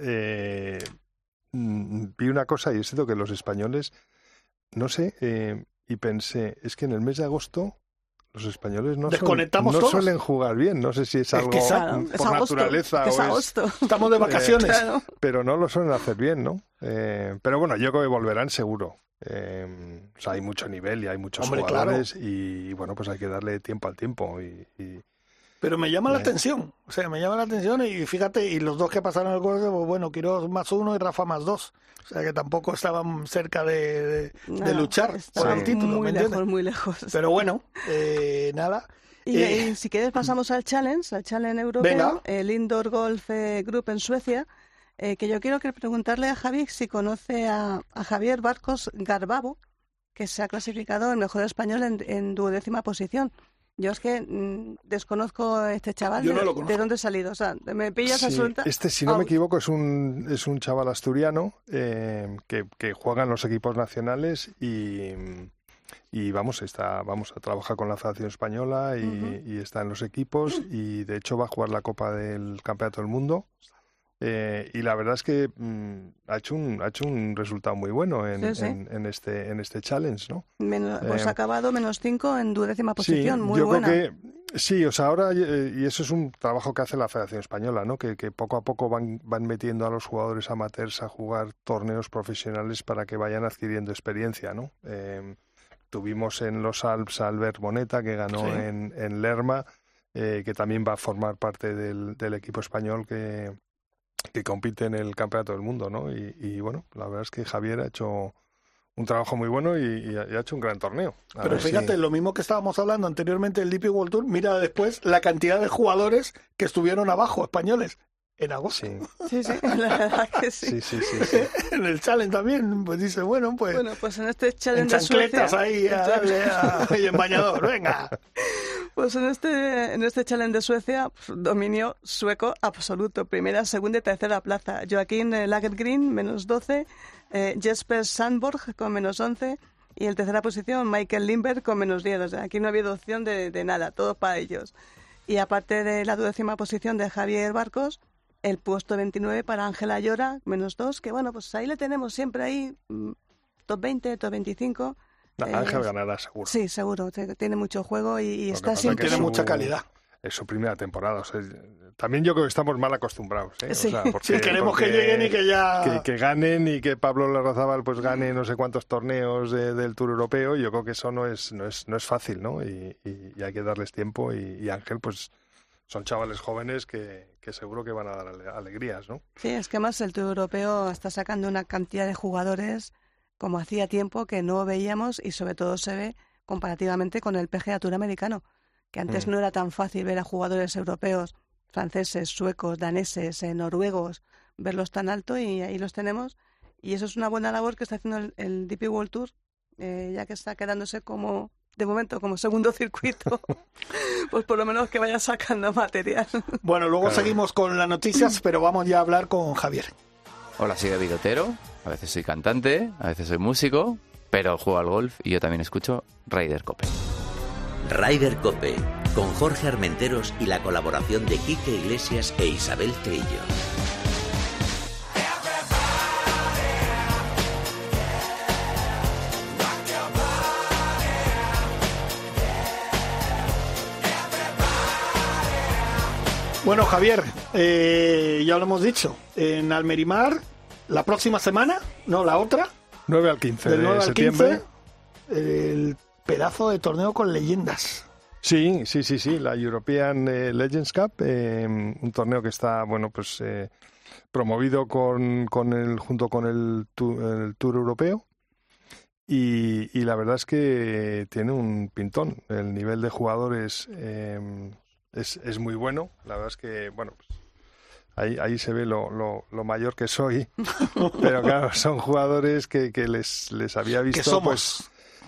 Speaker 4: vi una cosa, y es cierto que los españoles, no sé, y pensé, es que en el mes de agosto los españoles no suelen jugar bien. No sé si es algo por naturaleza
Speaker 3: es agosto.
Speaker 2: Estamos de vacaciones.
Speaker 3: Claro.
Speaker 4: Pero no lo suelen hacer bien, ¿no? Pero bueno, yo creo que volverán seguro. O sea, hay mucho nivel y hay muchos jugadores, claro. Y bueno, pues hay que darle tiempo al tiempo.
Speaker 2: Pero me llama la atención, y fíjate, y los dos que pasaron el corte, pues bueno, Quirós más 1 y Rafa más 2. O sea que tampoco estaban cerca de luchar por el título,
Speaker 3: muy lejos.
Speaker 2: Pero bueno, nada.
Speaker 3: Y si quieres pasamos al Challenge europeo,
Speaker 2: venga.
Speaker 3: El Indoor Golf Group en Suecia, que yo quiero preguntarle a Javi si conoce a Javier Barcos Garbabo, que se ha clasificado el mejor español en 12ª posición. Yo es que desconozco a este chaval.
Speaker 2: Yo no lo conozco.
Speaker 3: ¿De dónde ha salido? O sea, me pillas absoluta.
Speaker 4: Si no me equivoco, es un chaval asturiano que juega en los equipos nacionales y vamos a trabajar con la Federación Española y está en los equipos y de hecho va a jugar la Copa del Campeonato del Mundo. Y la verdad es que ha hecho un resultado muy bueno en este challenge, ¿no?
Speaker 3: Pues ha acabado menos 5 en 12ª posición, muy
Speaker 4: yo
Speaker 3: buena.
Speaker 4: Creo Sí, o sea, ahora, y eso es un trabajo que hace la Federación Española, ¿no? Que poco a poco van metiendo a los jugadores amateurs a jugar torneos profesionales para que vayan adquiriendo experiencia, ¿no? Tuvimos en los Alps a Albert Boneta, que ganó en Lerma, que también va a formar parte del equipo español que compite en el Campeonato del Mundo, ¿no? Y bueno, la verdad es que Javier ha hecho un trabajo muy bueno y ha hecho un gran torneo.
Speaker 2: Pero fíjate, lo mismo que estábamos hablando anteriormente del DP World Tour, mira después la cantidad de jugadores que estuvieron abajo, españoles, en agosto.
Speaker 3: Sí, la verdad que sí.
Speaker 4: Sí.
Speaker 2: En el Challenge también, pues dice, bueno, pues
Speaker 3: en este Challenge
Speaker 2: en chancletas
Speaker 3: de Suecia,
Speaker 2: ahí a darle y en bañador, venga.
Speaker 3: Pues en este Challenge de Suecia, dominio sueco absoluto. Primera, segunda y tercera plaza. Joaquín Lagergren, -12. Jesper Sandborg con -11. Y en tercera posición, Michael Lindberg con -10. O sea, aquí no ha habido opción de nada, todo para ellos. Y aparte de la 12ª posición de Javier Barcos, el puesto 29 para Ángela Llora, -2. Que bueno, pues ahí le tenemos siempre ahí, top 20, top 25.
Speaker 4: Ángel ganará seguro.
Speaker 3: Sí, seguro. Tiene mucho juego y está siempre...
Speaker 2: Tiene mucha calidad.
Speaker 4: Es su primera temporada. O sea, también yo creo que estamos mal acostumbrados.
Speaker 3: Sí.
Speaker 4: O sea, porque
Speaker 2: queremos que lleguen y que ya...
Speaker 4: Que ganen y que Pablo Larrazábal pues gane no sé cuántos torneos del Tour Europeo. Yo creo que eso no es fácil, ¿no? Y hay que darles tiempo. Y Ángel, pues son chavales jóvenes que seguro que van a dar alegrías, ¿no?
Speaker 3: Sí, es que más el Tour Europeo está sacando una cantidad de jugadores como hacía tiempo que no veíamos, y sobre todo se ve comparativamente con el PGA Tour americano, que antes no era tan fácil ver a jugadores europeos, franceses, suecos, daneses, noruegos, verlos tan alto, y ahí los tenemos. Y eso es una buena labor que está haciendo el DP World Tour, ya que está quedándose como, de momento, como segundo circuito, pues por lo menos que vaya sacando material.
Speaker 2: Bueno, luego seguimos con las noticias, pero vamos ya a hablar con Javier.
Speaker 5: Hola, soy David Otero. A veces soy cantante, a veces soy músico, pero juego al golf y yo también escucho Ryder Cope.
Speaker 1: Ryder Cope, con Jorge Armenteros y la colaboración de Quique Iglesias e Isabel Trillo.
Speaker 2: Bueno, Javier, ya lo hemos dicho, en Almerimar, la próxima semana, no, la otra.
Speaker 4: 9 al 15
Speaker 2: del 9
Speaker 4: de
Speaker 2: al
Speaker 4: septiembre.
Speaker 2: 15, el pedazo de torneo con leyendas.
Speaker 4: Sí, la European Legends Cup, un torneo que está, bueno, pues promovido junto con el Tour Europeo, y la verdad es que tiene un pintón. El nivel de jugadores es muy bueno. La verdad es que, bueno, pues ahí se ve lo mayor que soy, pero claro, son jugadores que les había visto,
Speaker 2: que somos.
Speaker 4: Pues,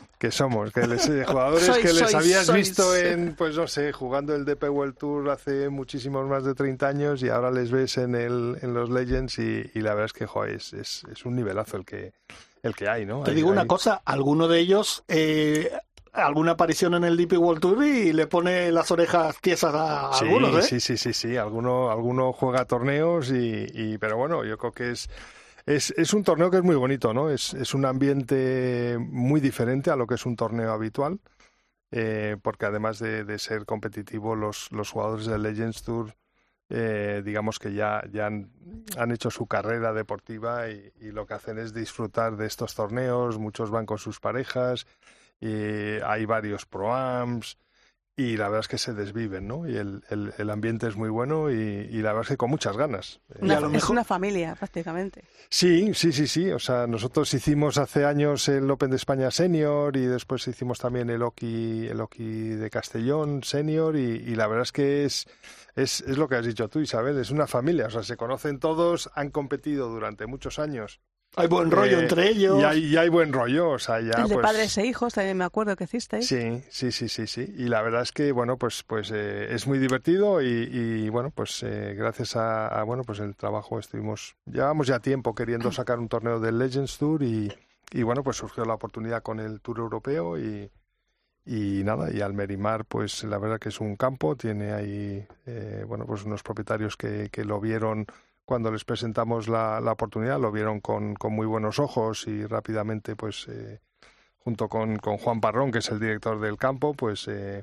Speaker 4: jugadores que les habías visto en, pues no sé, jugando el DP World Tour hace muchísimos más de 30 años, y ahora les ves en los Legends, y la verdad es que, joder, es un nivelazo el que hay, ¿no?
Speaker 2: Te digo una cosa, alguno de ellos, alguna aparición en el DP World Tour y le pone las orejas tiesas a algunos, ¿eh?
Speaker 4: Sí. Alguno juega torneos, pero bueno, yo creo que es un torneo que es muy bonito, ¿no? Es un ambiente muy diferente a lo que es un torneo habitual, porque además de ser competitivo, los jugadores del Legends Tour, digamos que ya han hecho su carrera deportiva, y lo que hacen es disfrutar de estos torneos. Muchos van con sus parejas, y hay varios pro-ams, y la verdad es que se desviven, ¿no? Y el ambiente es muy bueno, y la verdad es que con muchas ganas.
Speaker 3: Es una familia, prácticamente.
Speaker 4: Sí. O sea, nosotros hicimos hace años el Open de España Senior, y después hicimos también el Oki de Castellón Senior, y la verdad es que es lo que has dicho tú, Isabel, es una familia. O sea, se conocen todos, han competido durante muchos años.
Speaker 2: Hay buen rollo entre ellos.
Speaker 4: Y hay buen rollo, o sea, ya,
Speaker 3: el de
Speaker 4: pues,
Speaker 3: padres e hijos, también me acuerdo que hicisteis.
Speaker 4: Sí. Y la verdad es que, bueno, pues es muy divertido, y bueno, pues gracias a bueno, pues el trabajo llevamos ya tiempo queriendo sacar un torneo del Legends Tour, y bueno, pues surgió la oportunidad con el Tour Europeo, y nada, y Almerimar, pues la verdad que es un campo, tiene ahí, bueno, pues unos propietarios que lo vieron. Cuando les presentamos la oportunidad, lo vieron con muy buenos ojos, y rápidamente, pues junto con Juan Parrón, que es el director del campo, pues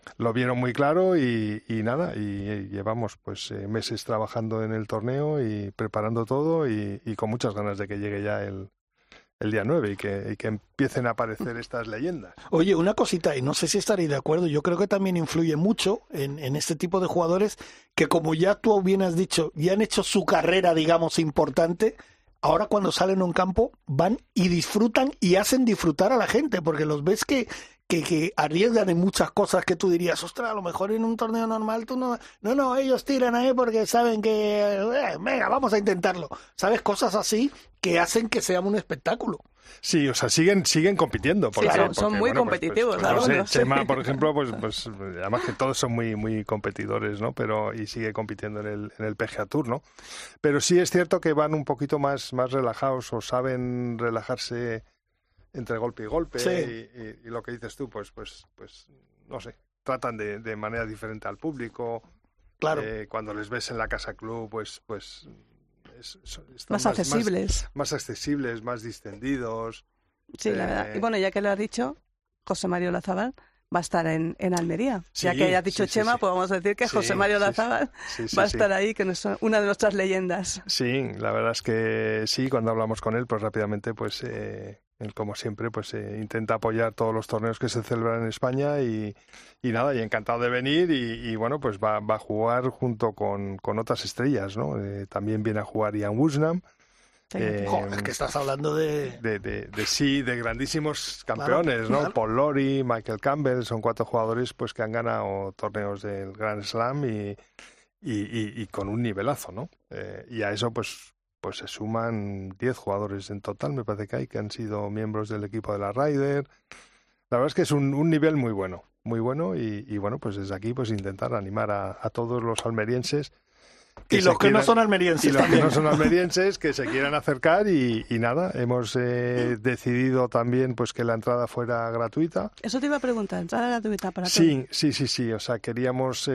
Speaker 4: lo vieron muy claro y nada, y llevamos pues meses trabajando en el torneo y preparando todo y con muchas ganas de que llegue ya el día 9 y que empiecen a aparecer estas leyendas.
Speaker 2: Oye, una cosita, y no sé si estaréis de acuerdo, yo creo que también influye mucho en este tipo de jugadores que, como ya tú bien has dicho, ya han hecho su carrera, digamos, importante. Ahora cuando salen a un campo van y disfrutan y hacen disfrutar a la gente, porque los ves que arriesgan en muchas cosas que tú dirías, ostras, a lo mejor en un torneo normal tú no... No, ellos tiran ahí porque saben que... venga, vamos a intentarlo. ¿Sabes? Cosas así que hacen que sea un espectáculo.
Speaker 4: Sí, o sea, siguen compitiendo.
Speaker 3: Sí, son muy competitivos.
Speaker 4: No sé, Chema, por ejemplo, pues además que todos son muy competidores, ¿no? Y sigue compitiendo en el PGA Tour, ¿no? Pero sí es cierto que van un poquito más relajados o saben relajarse entre golpe y golpe.
Speaker 2: Sí.
Speaker 4: Y lo que dices tú, pues no sé, tratan de manera diferente al público.
Speaker 2: Claro.
Speaker 4: Cuando les ves en la casa club, pues
Speaker 3: más accesibles.
Speaker 4: Más accesibles, más distendidos.
Speaker 3: Sí, la verdad. Y bueno, ya que lo has dicho, José Mario Olazábal va a estar en Almería.
Speaker 4: Sí,
Speaker 3: ya que hayas dicho Chema,
Speaker 4: sí.
Speaker 3: pues vamos a decir que José Mario Olazábal va a estar ahí, que es una de nuestras leyendas.
Speaker 4: Sí, la verdad es que sí, cuando hablamos con él, pues rápidamente, pues él, como siempre, pues intenta apoyar todos los torneos que se celebran en España y nada, y encantado de venir y bueno, pues va a jugar junto con otras estrellas, ¿no? También viene a jugar Ian Woosnam.
Speaker 2: Es que estás hablando de
Speaker 4: grandísimos campeones, ¿no?
Speaker 2: Claro.
Speaker 4: Paul Lawrie, Michael Campbell, son 4 jugadores pues que han ganado torneos del Grand Slam y con un nivelazo, ¿no? Y a eso pues se suman 10 jugadores en total, me parece que han sido miembros del equipo de la Ryder. La verdad es que es un nivel muy bueno y bueno, pues desde aquí pues intentar animar a todos los almerienses.
Speaker 2: Y los que no son almerienses también.
Speaker 4: Que no son almerienses, que se quieran acercar y nada, hemos decidido también pues que la entrada fuera gratuita.
Speaker 3: Eso te iba a preguntar, ¿entrada gratuita para todos?
Speaker 4: Sí, o sea, queríamos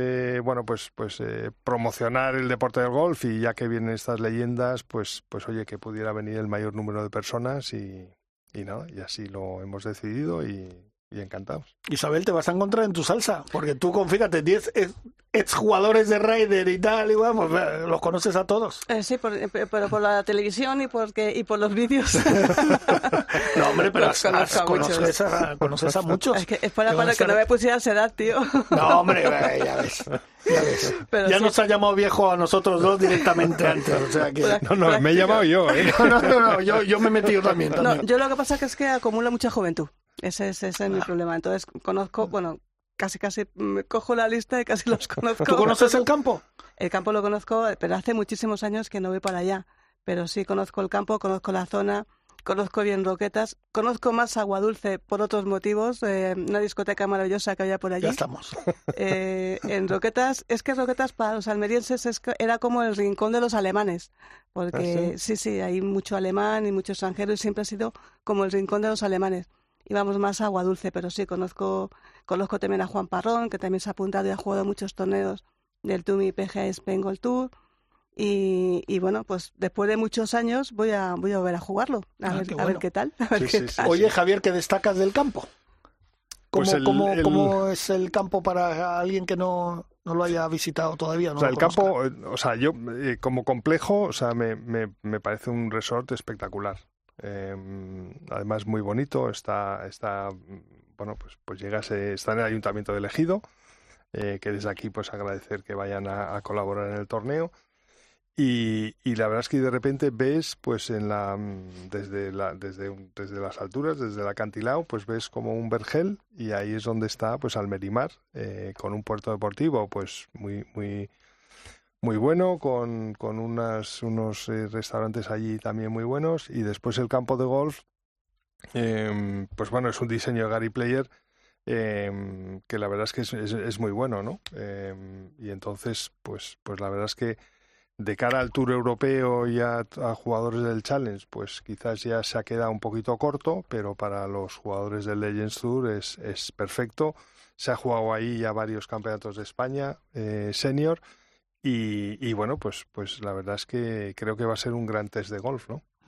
Speaker 4: promocionar el deporte del golf y ya que vienen estas leyendas, pues oye, que pudiera venir el mayor número de personas y nada, y así lo hemos decidido y encantados.
Speaker 2: Isabel, te vas a encontrar en tu salsa, porque tú, fíjate, 10 exjugadores de Ryder y tal, y bueno, pues, los conoces a todos.
Speaker 3: Sí, pero por la televisión y por los vídeos.
Speaker 2: No, hombre, pero
Speaker 3: conoces
Speaker 2: a muchos.
Speaker 3: Es que es para que no me pusieras edad, tío.
Speaker 2: No, hombre, ya ves. Pero ya sí. Nos ha llamado viejo a nosotros dos directamente antes, o sea que...
Speaker 4: No, me he llamado yo, ¿eh?
Speaker 2: No, yo me he metido también.
Speaker 3: No, yo lo que pasa es que acumula mucha juventud. Ese es mi problema. Entonces conozco, bueno, casi me cojo la lista y casi los conozco.
Speaker 2: ¿Tú conoces el campo?
Speaker 3: El campo lo conozco, pero hace muchísimos años que no voy para allá. Pero sí conozco el campo, conozco la zona, conozco bien Roquetas, conozco más Agua Dulce por otros motivos, una discoteca maravillosa que había por allí.
Speaker 2: Ya estamos.
Speaker 3: En Roquetas, es que Roquetas para los almerienses era como el rincón de los alemanes, porque sí, hay mucho alemán y mucho extranjero y siempre ha sido como el rincón de los alemanes. Íbamos más a Agua Dulce, pero sí, conozco también a Juan Parrón, que también se ha apuntado y ha jugado muchos torneos del TUMI PGA Spain Gold Tour. Y bueno, pues después de muchos años voy a volver a jugarlo, a ver qué tal.
Speaker 4: Sí.
Speaker 2: Oye, Javier, ¿qué destacas del campo? ¿Cómo es el campo para alguien que no lo haya visitado todavía?
Speaker 4: O sea, el campo, o sea, yo como complejo, o sea, me parece un resort espectacular. Además muy bonito, está bueno, pues llegas, está en el Ayuntamiento de Ejido, que desde aquí pues agradecer que vayan a colaborar en el torneo y la verdad es que de repente ves pues desde las alturas, desde el acantilado, pues ves como un vergel y ahí es donde está pues Almerimar, con un puerto deportivo pues muy bueno, con unos restaurantes allí también muy buenos y después el campo de golf, pues bueno, es un diseño de Gary Player que la verdad es que es muy bueno, ¿no? Y entonces, pues la verdad es que de cara al Tour Europeo y a jugadores del Challenge, pues quizás ya se ha quedado un poquito corto, pero para los jugadores del Legends Tour es perfecto. Se ha jugado ahí ya varios campeonatos de España senior. Y bueno, pues la verdad es que creo que va a ser un gran test de golf, ¿no?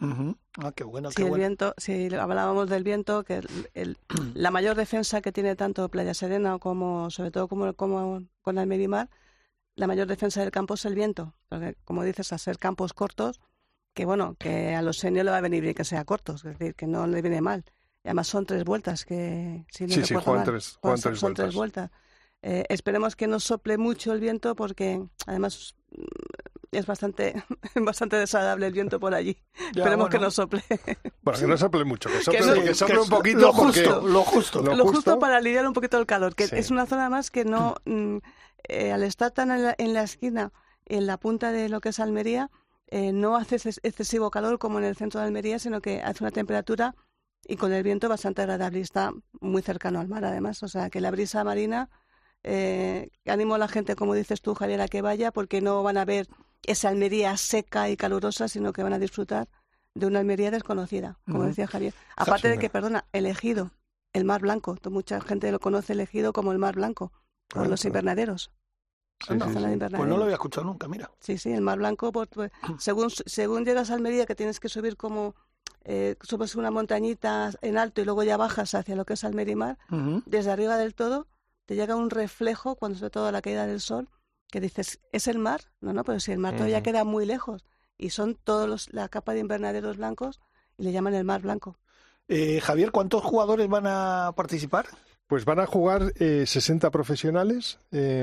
Speaker 2: Ujú. Qué bueno,
Speaker 3: Si
Speaker 2: qué
Speaker 3: el
Speaker 2: bueno.
Speaker 3: viento, si hablábamos del viento, que la mayor defensa que tiene tanto Playa Serena como, sobre todo como con Almerimar, la mayor defensa del campo es el viento. Porque, como dices, a ser campos cortos, que bueno, que a los seniors le va a venir bien que sea cortos, es decir, que no le viene mal. Y además son 3 vueltas, que si no
Speaker 4: Sí,
Speaker 3: recuerdo
Speaker 4: juegan
Speaker 3: mal, son 3 vueltas. Esperemos que no sople mucho el viento, porque además es bastante desagradable el viento por allí.
Speaker 2: Ya,
Speaker 3: Esperemos que
Speaker 2: bueno.
Speaker 3: no sople.
Speaker 4: Bueno, que no sople mucho, que sople,
Speaker 3: no-
Speaker 4: que sople
Speaker 2: que
Speaker 4: un poquito.
Speaker 2: lo
Speaker 4: porque-
Speaker 2: justo, lo justo.
Speaker 3: Lo justo para aliviar un poquito el calor, que
Speaker 4: Sí.
Speaker 3: es una zona más que no, al estar tan en la esquina, en la punta de lo que es Almería, no hace excesivo calor como en el centro de Almería, sino que hace una temperatura y con el viento bastante agradable, y está muy cercano al mar además, o sea que la brisa marina, animo a la gente, como dices tú, Javier, a que vaya, porque no van a ver esa Almería seca y calurosa, sino que van a disfrutar de una Almería desconocida, como
Speaker 2: Ujú.
Speaker 3: decía Javier. Aparte de
Speaker 4: sí,
Speaker 3: que, perdona, el Ejido, el Mar Blanco, mucha gente lo conoce el Ejido como el Mar Blanco, por
Speaker 4: Claro,
Speaker 3: los
Speaker 4: claro.
Speaker 3: invernaderos.
Speaker 4: Sí,
Speaker 2: Anda,
Speaker 4: sí,
Speaker 3: zona
Speaker 4: sí.
Speaker 3: de
Speaker 2: Pues no
Speaker 3: invernaderos.
Speaker 2: lo había escuchado nunca, mira.
Speaker 3: Sí, sí, el Mar Blanco, según llegas a Almería, que tienes que subir como, subes una montañita en alto y luego ya bajas hacia lo que es Almerimar,
Speaker 2: Ujú.
Speaker 3: desde arriba del todo te llega un reflejo, cuando sobre todo a la caída del sol, que dices, ¿es el mar? No, pero si el mar todavía
Speaker 4: Ujú.
Speaker 3: queda muy lejos, y son la capa de invernaderos blancos, y le llaman el Mar Blanco.
Speaker 2: Javier, ¿cuántos jugadores van a participar?
Speaker 4: Pues van a jugar 60 profesionales,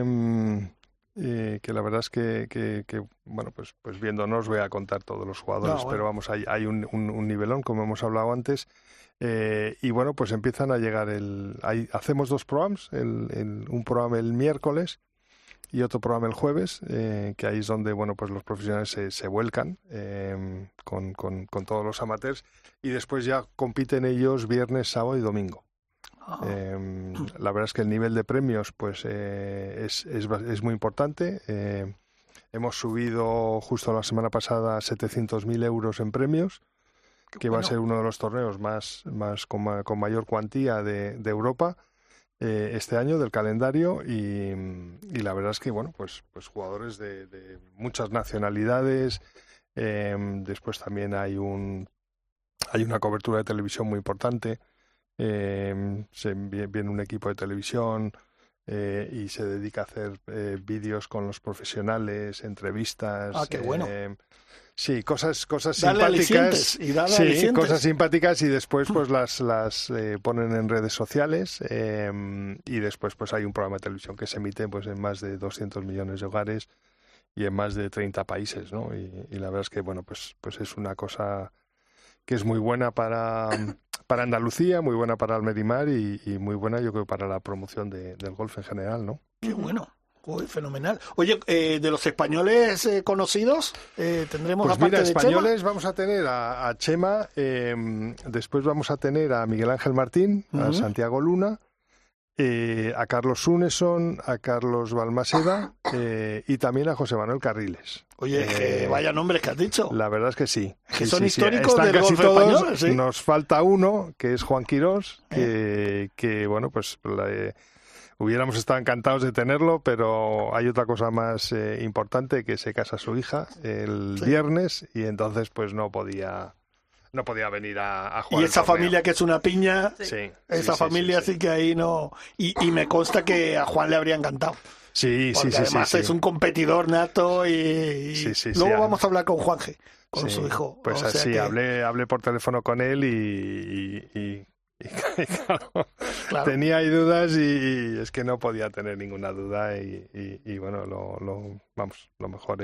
Speaker 4: que la verdad es que, bueno, pues viendo no os voy a contar todos los jugadores,
Speaker 2: No, bueno.
Speaker 4: pero vamos, hay un nivelón, como hemos hablado antes, y bueno, pues empiezan a llegar hacemos 2 programas, un programa el miércoles y otro programa el jueves, que ahí es donde, bueno, pues los profesionales se vuelcan con todos los amateurs, y después ya compiten ellos viernes, sábado y domingo. La verdad es que el nivel de premios pues es muy importante. Hemos subido justo la semana pasada 700.000 euros en premios, que va a ser uno de los torneos con mayor cuantía de Europa este año del calendario, y la verdad es que bueno, pues jugadores de muchas nacionalidades. Después también hay una cobertura de televisión muy importante. Viene un equipo de televisión y se dedica a hacer vídeos con los profesionales, entrevistas.
Speaker 2: Qué bueno.
Speaker 4: Sí, cosas
Speaker 2: Darle
Speaker 4: simpáticas.
Speaker 2: alicientes, y darle
Speaker 4: Sí,
Speaker 2: alicientes.
Speaker 4: cosas simpáticas, y después pues las ponen en redes sociales, y después pues hay un programa de televisión que se emite pues en más de 200 millones de hogares y en más de 30 países, ¿no? Y la verdad es que bueno, pues es una cosa que es muy buena para Andalucía, muy buena para Almerimar y muy buena, yo creo, para la promoción del golf en general, ¿no?
Speaker 2: Qué bueno. Joder, fenomenal. Oye, de los españoles conocidos, tendremos
Speaker 4: Pues
Speaker 2: aparte
Speaker 4: mira,
Speaker 2: de
Speaker 4: españoles
Speaker 2: Chema.
Speaker 4: vamos a tener a Chema, después vamos a tener a Miguel Ángel Martín, a
Speaker 2: Ujú.
Speaker 4: Santiago Luna, a Carlos Suneson, a Carlos Balmaseda y también a José Manuel Carriles.
Speaker 2: Oye, vaya nombres que has dicho.
Speaker 4: La verdad es que sí.
Speaker 2: Que
Speaker 4: Sí,
Speaker 2: son
Speaker 4: sí,
Speaker 2: históricos
Speaker 4: Están
Speaker 2: del
Speaker 4: casi
Speaker 2: golf
Speaker 4: todos.
Speaker 2: español, sí.
Speaker 4: Nos falta uno, que es Juan Quirós, que bueno, pues hubiéramos estado encantados de tenerlo, pero hay otra cosa más importante, que se casa su hija el viernes, y entonces pues no podía venir a jugar
Speaker 2: Y
Speaker 4: el
Speaker 2: esa
Speaker 4: torneo.
Speaker 2: familia que es una piña,
Speaker 4: Sí,
Speaker 2: esa
Speaker 4: sí,
Speaker 2: familia
Speaker 4: sí.
Speaker 2: sí que ahí no... Y me consta que a Juan le habría encantado.
Speaker 4: Sí,
Speaker 2: Porque además es un competidor nato y
Speaker 4: Sí,
Speaker 2: luego
Speaker 4: sí,
Speaker 2: vamos a hablar con Juanje, con
Speaker 4: Sí,
Speaker 2: su hijo.
Speaker 4: Pues
Speaker 2: O sea
Speaker 4: así,
Speaker 2: que,
Speaker 4: hablé por teléfono con él y claro,
Speaker 2: claro.
Speaker 4: tenía ahí dudas, y es que no podía tener ninguna duda, y bueno, lo mejor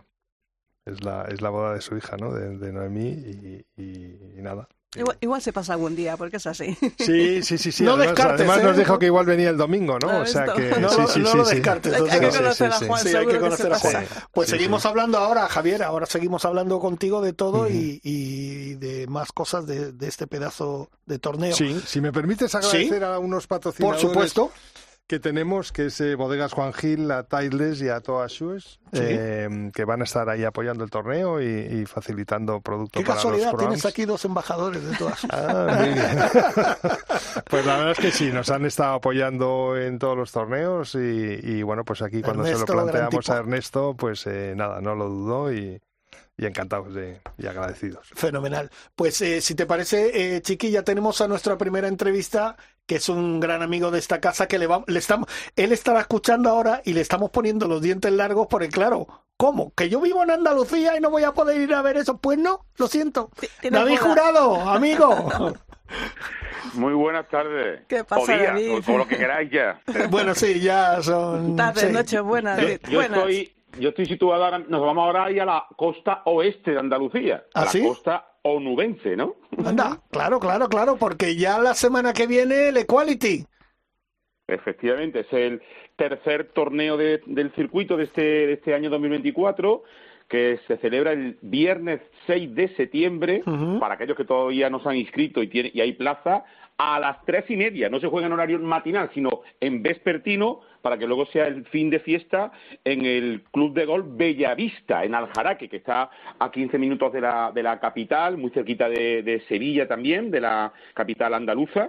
Speaker 4: es la boda de su hija, ¿no? De Noemí, y nada.
Speaker 3: Igual se pasa algún día, porque es así.
Speaker 4: Sí.
Speaker 2: No
Speaker 4: además,
Speaker 2: descartes,
Speaker 4: además
Speaker 2: ¿eh?
Speaker 4: nos dijo que igual venía el domingo, ¿no?
Speaker 3: Claro,
Speaker 4: O sea
Speaker 3: esto.
Speaker 4: que
Speaker 2: No,
Speaker 4: sí,
Speaker 2: no lo
Speaker 4: sí.
Speaker 2: descartes.
Speaker 3: Hay que
Speaker 2: Sí,
Speaker 3: conocer a
Speaker 4: sí.
Speaker 3: Juan,
Speaker 2: Sí, hay
Speaker 3: seguro
Speaker 2: que conocer a
Speaker 3: se
Speaker 2: Juan.
Speaker 3: pasa.
Speaker 2: Pues
Speaker 4: Sí,
Speaker 2: seguimos
Speaker 4: sí.
Speaker 2: hablando ahora, Javier. Ahora seguimos hablando contigo de todo
Speaker 4: Ujú.
Speaker 2: y de más cosas de este pedazo de torneo.
Speaker 4: Sí, si me permites agradecer a unos
Speaker 2: Por
Speaker 4: patrocinadores
Speaker 2: supuesto.
Speaker 4: que tenemos, que es Bodegas Juan Gil, a Tideless y a Toa Shoes,
Speaker 2: Sí.
Speaker 4: que van a estar ahí apoyando el torneo y facilitando producto
Speaker 2: Qué
Speaker 4: para los
Speaker 2: casualidad,
Speaker 4: programs.
Speaker 2: tienes aquí 2 embajadores de todas.
Speaker 4: Ah, muy bien. Pues la verdad es que sí, nos han estado apoyando en todos los torneos, y bueno, pues aquí cuando
Speaker 2: Ernesto,
Speaker 4: se lo
Speaker 2: gran
Speaker 4: planteamos
Speaker 2: tipo.
Speaker 4: a Ernesto, pues nada, no lo dudó, y y encantados y agradecidos.
Speaker 2: Fenomenal. Pues si te parece, Chiqui, ya tenemos a nuestra primera entrevista, que es un gran amigo de esta casa, que él estará escuchando ahora y le estamos poniendo los dientes largos porque, claro, ¿cómo? ¿Que yo vivo en Andalucía y no voy a poder ir a ver eso? Pues no, lo siento. David Jurado, amigo.
Speaker 6: Muy buenas tardes.
Speaker 3: ¿Qué pasa, David?
Speaker 6: O lo que queráis ya.
Speaker 2: Bueno, sí, ya son...
Speaker 3: Tardes, noches, buenas.
Speaker 6: Yo estoy situado ahora, nos vamos ahora ahí a la costa oeste de Andalucía.
Speaker 2: ¿Ah,
Speaker 6: a la
Speaker 2: sí?
Speaker 6: costa onubense, ¿no?
Speaker 2: Anda, claro, porque ya la semana que viene el Equality.
Speaker 6: Efectivamente, es el tercer torneo del circuito de este año 2024, que se celebra el viernes 6 de septiembre, para aquellos que todavía no se han inscrito y hay plaza, a las 3:30. No se juega en horario matinal, sino en vespertino, para que luego sea el fin de fiesta en el Club de Golf Bellavista, en Aljaraque, que está a 15 minutos de la capital, muy cerquita de Sevilla también, de la capital andaluza.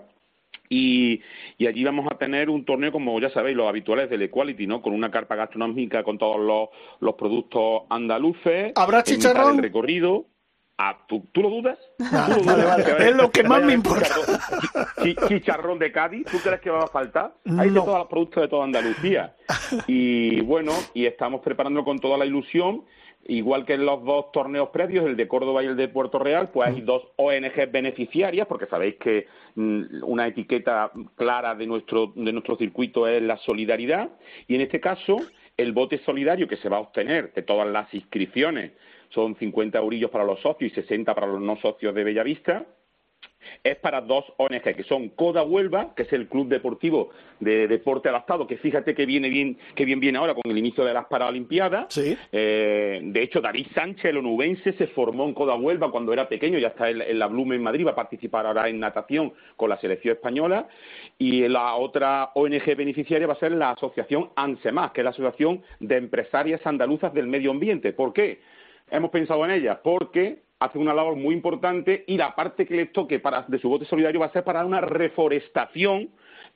Speaker 6: Y allí vamos a tener un torneo, como ya sabéis, los habituales del Equality, ¿no? Con una carpa gastronómica con todos los productos andaluces.
Speaker 2: ¿Habrá chicharrón?
Speaker 6: El recorrido. ¿Tú lo dudas?
Speaker 2: Vale. Es lo que más me importa.
Speaker 6: Chicharrón de Cádiz, ¿tú crees que va a faltar?
Speaker 2: No.
Speaker 6: Hay de todos los productos de toda Andalucía. Y bueno, y estamos preparándolo con toda la ilusión. Igual que en los dos torneos previos, el de Córdoba y el de Puerto Real, pues hay dos ONG beneficiarias, porque sabéis que una etiqueta clara de nuestro circuito es la solidaridad, y en este caso el bote solidario que se va a obtener de todas las inscripciones son 50 eurillos para los socios y 60 para los no socios de Bellavista. Es para dos ONG, que son Coda Huelva, que es el club deportivo de deporte adaptado, que fíjate que bien viene ahora con el inicio de las Paralimpiadas.
Speaker 2: Sí.
Speaker 6: De hecho, David Sánchez, el onubense, se formó en Coda Huelva cuando era pequeño, ya está en la Blume en Madrid, va a participar ahora en natación con la selección española. Y la otra ONG beneficiaria va a ser la asociación ANSEMAS, que es la Asociación de Empresarias Andaluzas del Medio Ambiente. ¿Por qué hemos pensado en ella? Porque hace una labor muy importante y la parte que les toque de su bote solidario va a ser para una reforestación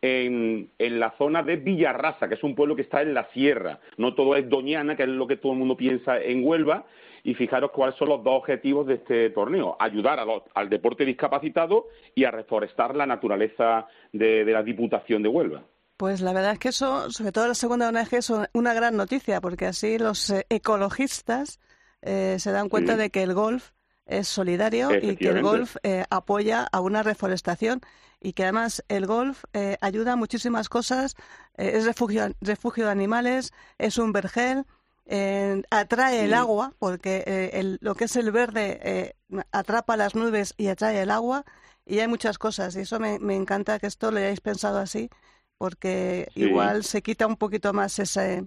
Speaker 6: en la zona de Villarrasa, que es un pueblo que está en la sierra. No todo es Doñana, que es lo que todo el mundo piensa en Huelva. Y fijaros cuáles son los dos objetivos de este torneo: ayudar al deporte discapacitado y a reforestar la naturaleza de la Diputación de Huelva.
Speaker 3: Pues la verdad es que eso, sobre todo la segunda ONG, es una gran noticia, porque así los ecologistas se dan cuenta de que el golf es solidario y que el golf apoya a una reforestación, y que además el golf ayuda a muchísimas cosas. Es refugio de animales, es un vergel, atrae el agua, porque lo que es el verde atrapa las nubes y atrae el agua, y hay muchas cosas, y eso me encanta que esto lo hayáis pensado así, porque igual se quita un poquito más ese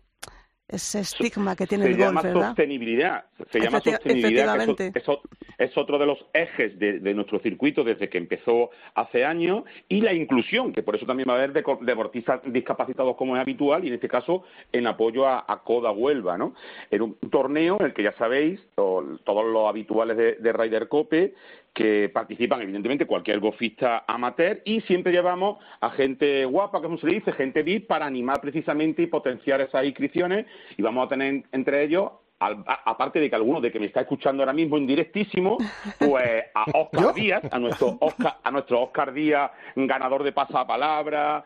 Speaker 3: estigma que tiene el golf, ¿verdad?
Speaker 6: Se llama sostenibilidad, que es otro de los ejes de nuestro circuito desde que empezó hace años, y la inclusión, que por eso también va a haber deportistas discapacitados como es habitual, y en este caso en apoyo a Coda Huelva, ¿no? En un torneo en el que ya sabéis, todos los habituales de Ryder Cope, que participan evidentemente cualquier golfista amateur, y siempre llevamos a gente guapa, como se le dice, gente VIP, para animar precisamente y potenciar esas inscripciones, y vamos a tener entre ellos, aparte de que alguno de que me está escuchando ahora mismo en directísimo, pues a Óscar Díaz, a nuestro Óscar Díaz, ganador de pasapalabra,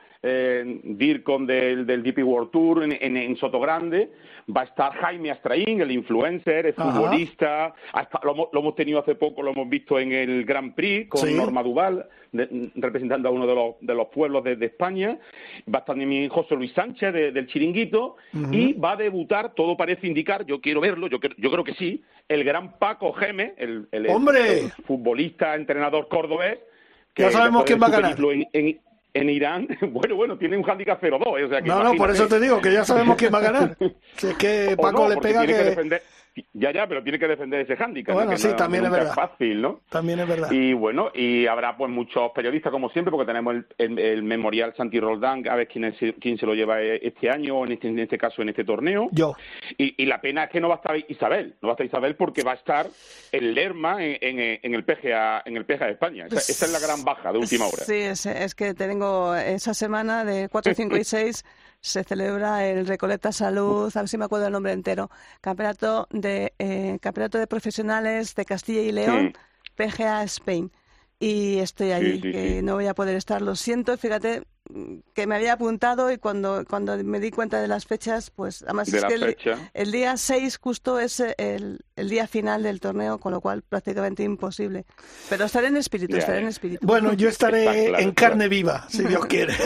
Speaker 6: DIRCOM del DP World Tour en Sotogrande. Va a estar Jaime Astraín, el influencer, el futbolista. Lo hemos tenido hace poco, lo hemos visto en el Grand Prix con Norma Duval, representando a uno de los pueblos de España. Va a estar también José Luis Sánchez del Chiringuito, y va a debutar, todo parece indicar, yo quiero verlo, yo creo que sí, el gran Paco Gémez, el futbolista, entrenador cordobés. Que
Speaker 2: ya sabemos quién va a ganar.
Speaker 6: En Irán, bueno, tiene un handicap 0-2. O sea, que
Speaker 2: no, por eso te digo que ya sabemos quién va a ganar. Si es que Paco le pega
Speaker 6: que defender, pero tiene que defender ese hándicap.
Speaker 2: Bueno,
Speaker 6: ¿no?
Speaker 2: sí, también es verdad.
Speaker 6: Es fácil, ¿no?
Speaker 2: También es verdad.
Speaker 6: Y bueno, y habrá pues muchos periodistas, como siempre, porque tenemos el Memorial Santi Roldán, a ver quién se lo lleva este año, o en este caso, en este torneo.
Speaker 2: Yo.
Speaker 6: Y la pena es que no va a estar Isabel, porque va a estar el Lerma en el PGA de España. Esa es la gran baja de última hora.
Speaker 3: Sí, es que tengo esa semana de 4, 5 y 6... se celebra el Recoleta Salud, a ver si me acuerdo el nombre entero, Campeonato de Profesionales de Castilla y León, PGA Spain. Y estoy allí, que no voy a poder estar, lo siento, fíjate que me había apuntado y cuando me di cuenta de las fechas, pues además es que el día 6 justo es el día final del torneo, con lo cual prácticamente imposible. Pero estaré en espíritu,
Speaker 2: Bueno, yo estaré en carne viva, si Dios quiere.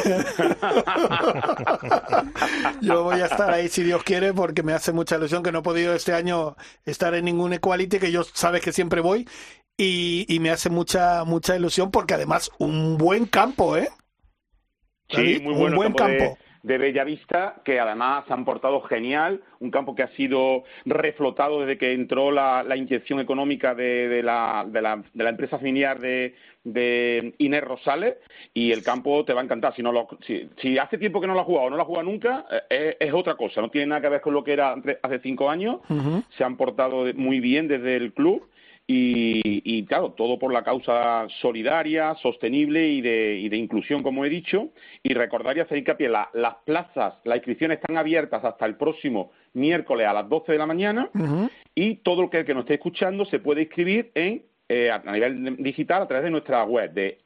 Speaker 2: Yo voy a estar ahí, si Dios quiere, porque me hace mucha ilusión que no he podido este año estar en ningún Equality, que yo sabes que siempre voy. Y me hace mucha ilusión porque además un buen campo, ¿eh?
Speaker 6: Sí, muy bueno. Un buen campo de Bellavista, que además se han portado genial, un campo que ha sido reflotado desde que entró la inyección económica de la empresa familiar de Inés Rosales, y el campo te va a encantar. Si hace tiempo que no lo ha jugado o no lo ha jugado nunca, es otra cosa, no tiene nada que ver con lo que era hace 5 años. Se han portado muy bien desde el club. Y claro, todo por la causa solidaria, sostenible y de inclusión, como he dicho. Y recordar y hacer hincapié, las plazas, las inscripciones están abiertas hasta el próximo miércoles a las 12 de la mañana, y todo el que nos esté escuchando se puede inscribir a nivel digital a través de nuestra web de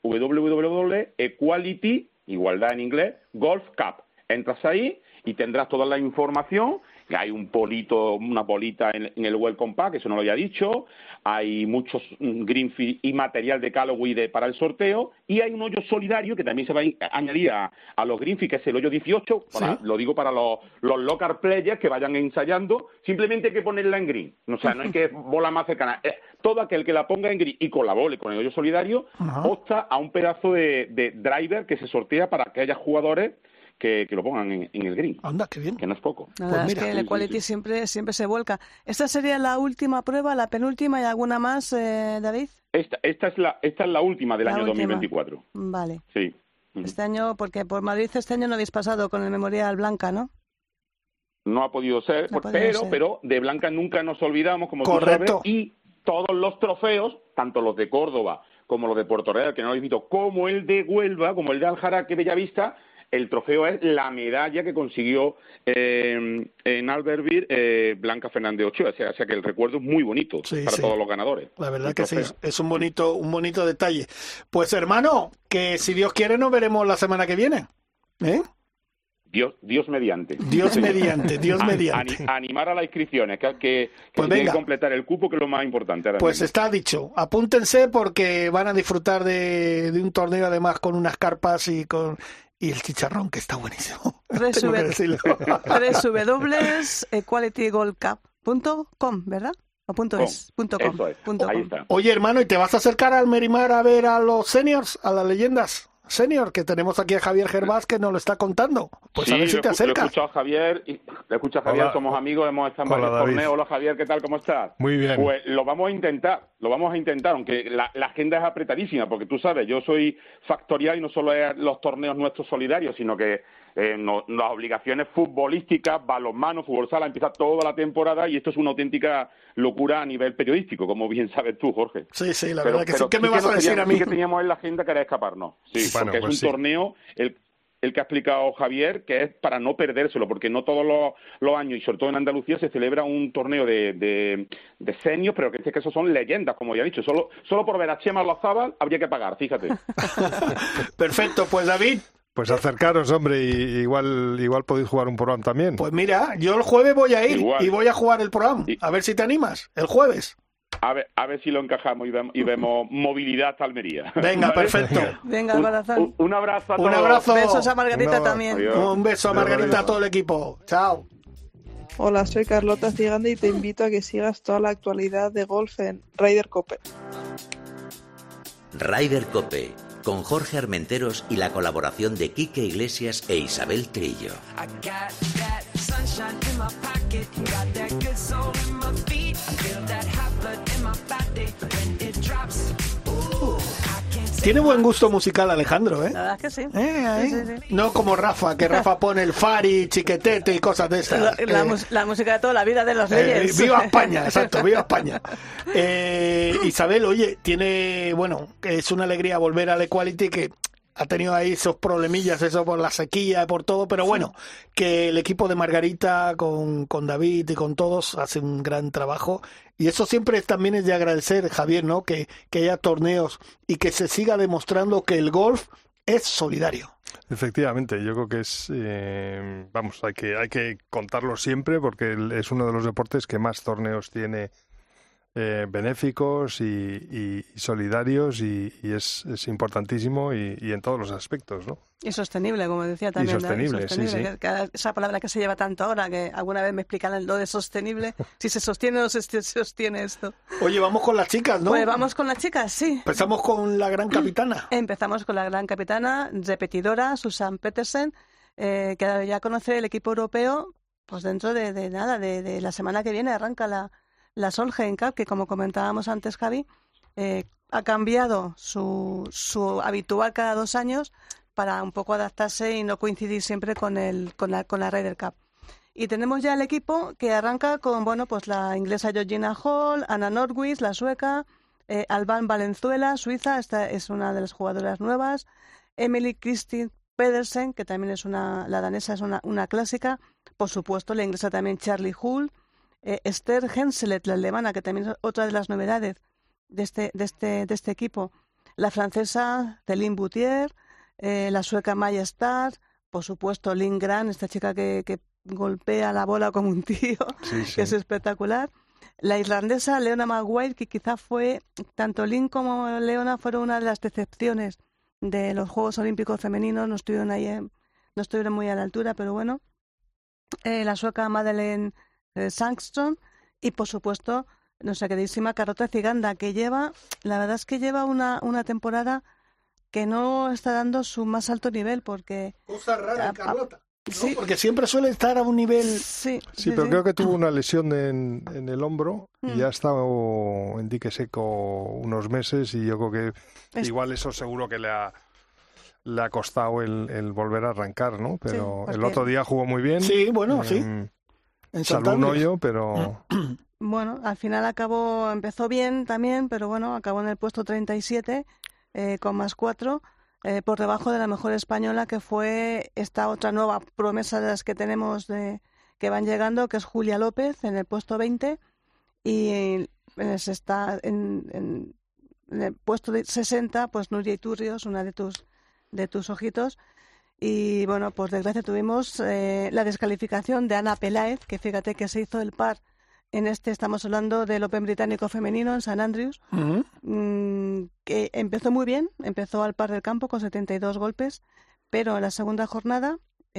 Speaker 6: www.equality, igualdad en inglés, Golf Cup. Entras ahí y tendrás toda la información. Hay una bolita en el Welcome Pack, eso no lo había dicho. Hay muchos green fee y material de Callaway para el sorteo. Y hay un hoyo solidario que también se va a añadir a los green fee, que es el hoyo 18. Lo digo para los local players que vayan ensayando. Simplemente hay que ponerla en green. O sea, no hay que bola más cercana. Todo aquel que la ponga en green y colabore con el hoyo solidario opta a un pedazo de driver que se sortea para que haya jugadores que lo pongan en el green.
Speaker 2: Anda, qué bien.
Speaker 6: Que no es poco.
Speaker 3: La verdad es que el Equality siempre se vuelca. ¿Esta sería la última prueba, la penúltima y alguna más, David?
Speaker 6: Esta es la última del año 2024.
Speaker 3: Vale.
Speaker 6: Sí.
Speaker 3: Este año, porque por Madrid este año no habéis pasado con el Memorial Blanca, ¿no?
Speaker 6: No ha podido ser, pero de Blanca nunca nos olvidamos, como tú sabes, y todos los trofeos, tanto los de Córdoba como los de Puerto Real, que no lo habéis visto, como el de Huelva, como el de Aljaraque, Bellavista, el trofeo es la medalla que consiguió en Albertville Blanca Fernández Ochoa. O sea que el recuerdo es muy bonito para todos los ganadores.
Speaker 2: La verdad que sí, es un bonito detalle. Pues hermano, que si Dios quiere nos veremos la semana que viene.
Speaker 6: Dios mediante.
Speaker 2: Dios mediante.
Speaker 6: Animar a las inscripciones, que tienen que completar el cupo, que es lo más importante.
Speaker 2: Pues está dicho. Apúntense porque van a disfrutar de un torneo además con unas carpas y el chicharrón, que está buenísimo.
Speaker 3: www.equalitygoldcup.com, ¿verdad? O .es. .com.
Speaker 6: Ahí está.
Speaker 2: Oye, hermano, ¿y te vas a acercar al Merimar a ver a los seniors, a las leyendas senior, que tenemos aquí a Javier Gervás, que nos lo está contando? Pues sí, a ver si te acercas.
Speaker 6: Le escucho a Javier, somos amigos, hemos estado en varios torneos. Hola Javier, ¿qué tal? ¿Cómo estás?
Speaker 4: Muy bien.
Speaker 6: Pues lo vamos a intentar, aunque la agenda es apretadísima, porque tú sabes, yo soy factorial y no solo es los torneos nuestros solidarios, sino que las obligaciones futbolísticas, balonmano, fútbol sala, empieza toda la temporada y esto es una auténtica locura a nivel periodístico, como bien sabes tú, Jorge.
Speaker 2: Sí, la verdad que sí. ¿Qué me vas a decir a mí?
Speaker 6: Sí que teníamos en la agenda que era escaparnos. Sí, porque es un torneo, el que ha explicado Javier, que es para no perdérselo, porque no todos los años, y sobre todo en Andalucía, se celebra un torneo de seniors, pero que en este caso son leyendas, como ya he dicho. Solo por ver a Chema Olazábal habría que pagar, fíjate.
Speaker 2: Perfecto, pues David.
Speaker 4: Pues acercaros, hombre, y igual podéis jugar un programa también.
Speaker 2: Pues mira, yo el jueves voy a ir y voy a jugar el programa. A ver si te animas, el jueves.
Speaker 6: A ver si lo encajamos y vemos movilidad hasta Almería.
Speaker 2: Venga, ¿vale? Perfecto.
Speaker 3: Venga, corazón.
Speaker 6: Un abrazo a todos.
Speaker 2: Un abrazo.
Speaker 3: Besos a Margarita también.
Speaker 6: Adiós.
Speaker 2: Un beso a Margarita, a todo el equipo. Chao.
Speaker 7: Hola, soy Carlota Ciganda y te invito a que sigas toda la actualidad de golf en Ryder Cope.
Speaker 1: Ryder Cope, con Jorge Armenteros y la colaboración de Quique Iglesias e Isabel Trillo.
Speaker 2: Tiene buen gusto musical Alejandro, ¿eh?
Speaker 3: La verdad es que sí.
Speaker 2: Sí. No como Rafa, que Rafa pone el Fari, Chiquetete y cosas de estas.
Speaker 3: La música de toda la vida de los Reyes.
Speaker 2: ¡Viva España! Exacto, ¡viva España! Isabel, oye, es una alegría volver al Equality, que Ha tenido ahí esos problemillas, eso por la sequía, por todo, pero bueno, que el equipo de Margarita con David y con todos hace un gran trabajo. Y eso siempre también es de agradecer, Javier, ¿no? Que haya torneos y que se siga demostrando que el golf es solidario.
Speaker 4: Efectivamente, yo creo que es, hay que contarlo siempre porque es uno de los deportes que más torneos tiene benéficos y solidarios y es importantísimo y en todos los aspectos, ¿no?
Speaker 3: Y sostenible, como decía también.
Speaker 4: Y sostenible, sí.
Speaker 3: Esa palabra que se lleva tanto ahora, que alguna vez me explican lo de sostenible, si se sostiene o no se sostiene esto.
Speaker 2: Oye, vamos con las chicas, ¿no?
Speaker 3: Pues vamos con las chicas, sí.
Speaker 2: Empezamos con la gran capitana.
Speaker 3: Empezamos con la gran capitana, repetidora, Susanne Pettersen, que ya conoce el equipo europeo, pues dentro de la semana que viene arranca la Solheim Cup, que como comentábamos antes, Javi, ha cambiado su habitual cada 2 años para un poco adaptarse y no coincidir siempre con la Ryder Cup. Y tenemos ya el equipo que arranca con, pues la inglesa Georgina Hall, Anna Nordqvist, la sueca, Alban Valenzuela, Suiza, esta es una de las jugadoras nuevas, Emily Kristin Pedersen, que también es la danesa es una clásica, por supuesto la inglesa también Charlie Hull, Esther Henselet, la alemana, que también es otra de las novedades de este equipo, la francesa Céline Boutier, la sueca Maya Starr, por supuesto Lynn Grant, esta chica que golpea la bola como un tío, que es espectacular, la irlandesa Leona Maguire, que quizá tanto Lynn como Leona fueron una de las decepciones de los Juegos Olímpicos Femeninos, no estuvieron muy a la altura, pero bueno, la sueca Madeleine Sangström y por supuesto nuestra queridísima Carlota Ciganda, que la verdad es que lleva una temporada que no está dando su más alto nivel porque...
Speaker 2: Cosa rara, Carlota. ¿No? Sí, porque siempre suele estar a un nivel...
Speaker 4: Sí, pero creo que tuvo una lesión en el hombro y ya ha estado en dique seco unos meses y yo creo que igual eso seguro que le ha costado el volver a arrancar, ¿no? Pero el otro día jugó muy bien.
Speaker 2: Sí, bueno, sí.
Speaker 4: Salvó un hoyo, pero...
Speaker 3: Bueno, al final empezó bien también, pero bueno, acabó en el puesto 37 con +4, por debajo de la mejor española, que fue esta otra nueva promesa de las que tenemos que van llegando, que es Julia López, en el puesto 20, y está en el puesto 60, pues Nuria Iturrios, una de tus ojitos. Y bueno, por desgracia tuvimos la descalificación de Ana Peláez, que fíjate que se hizo el par estamos hablando del Open británico femenino en St Andrews, que empezó muy bien, empezó al par del campo con 72 golpes, pero en la segunda jornada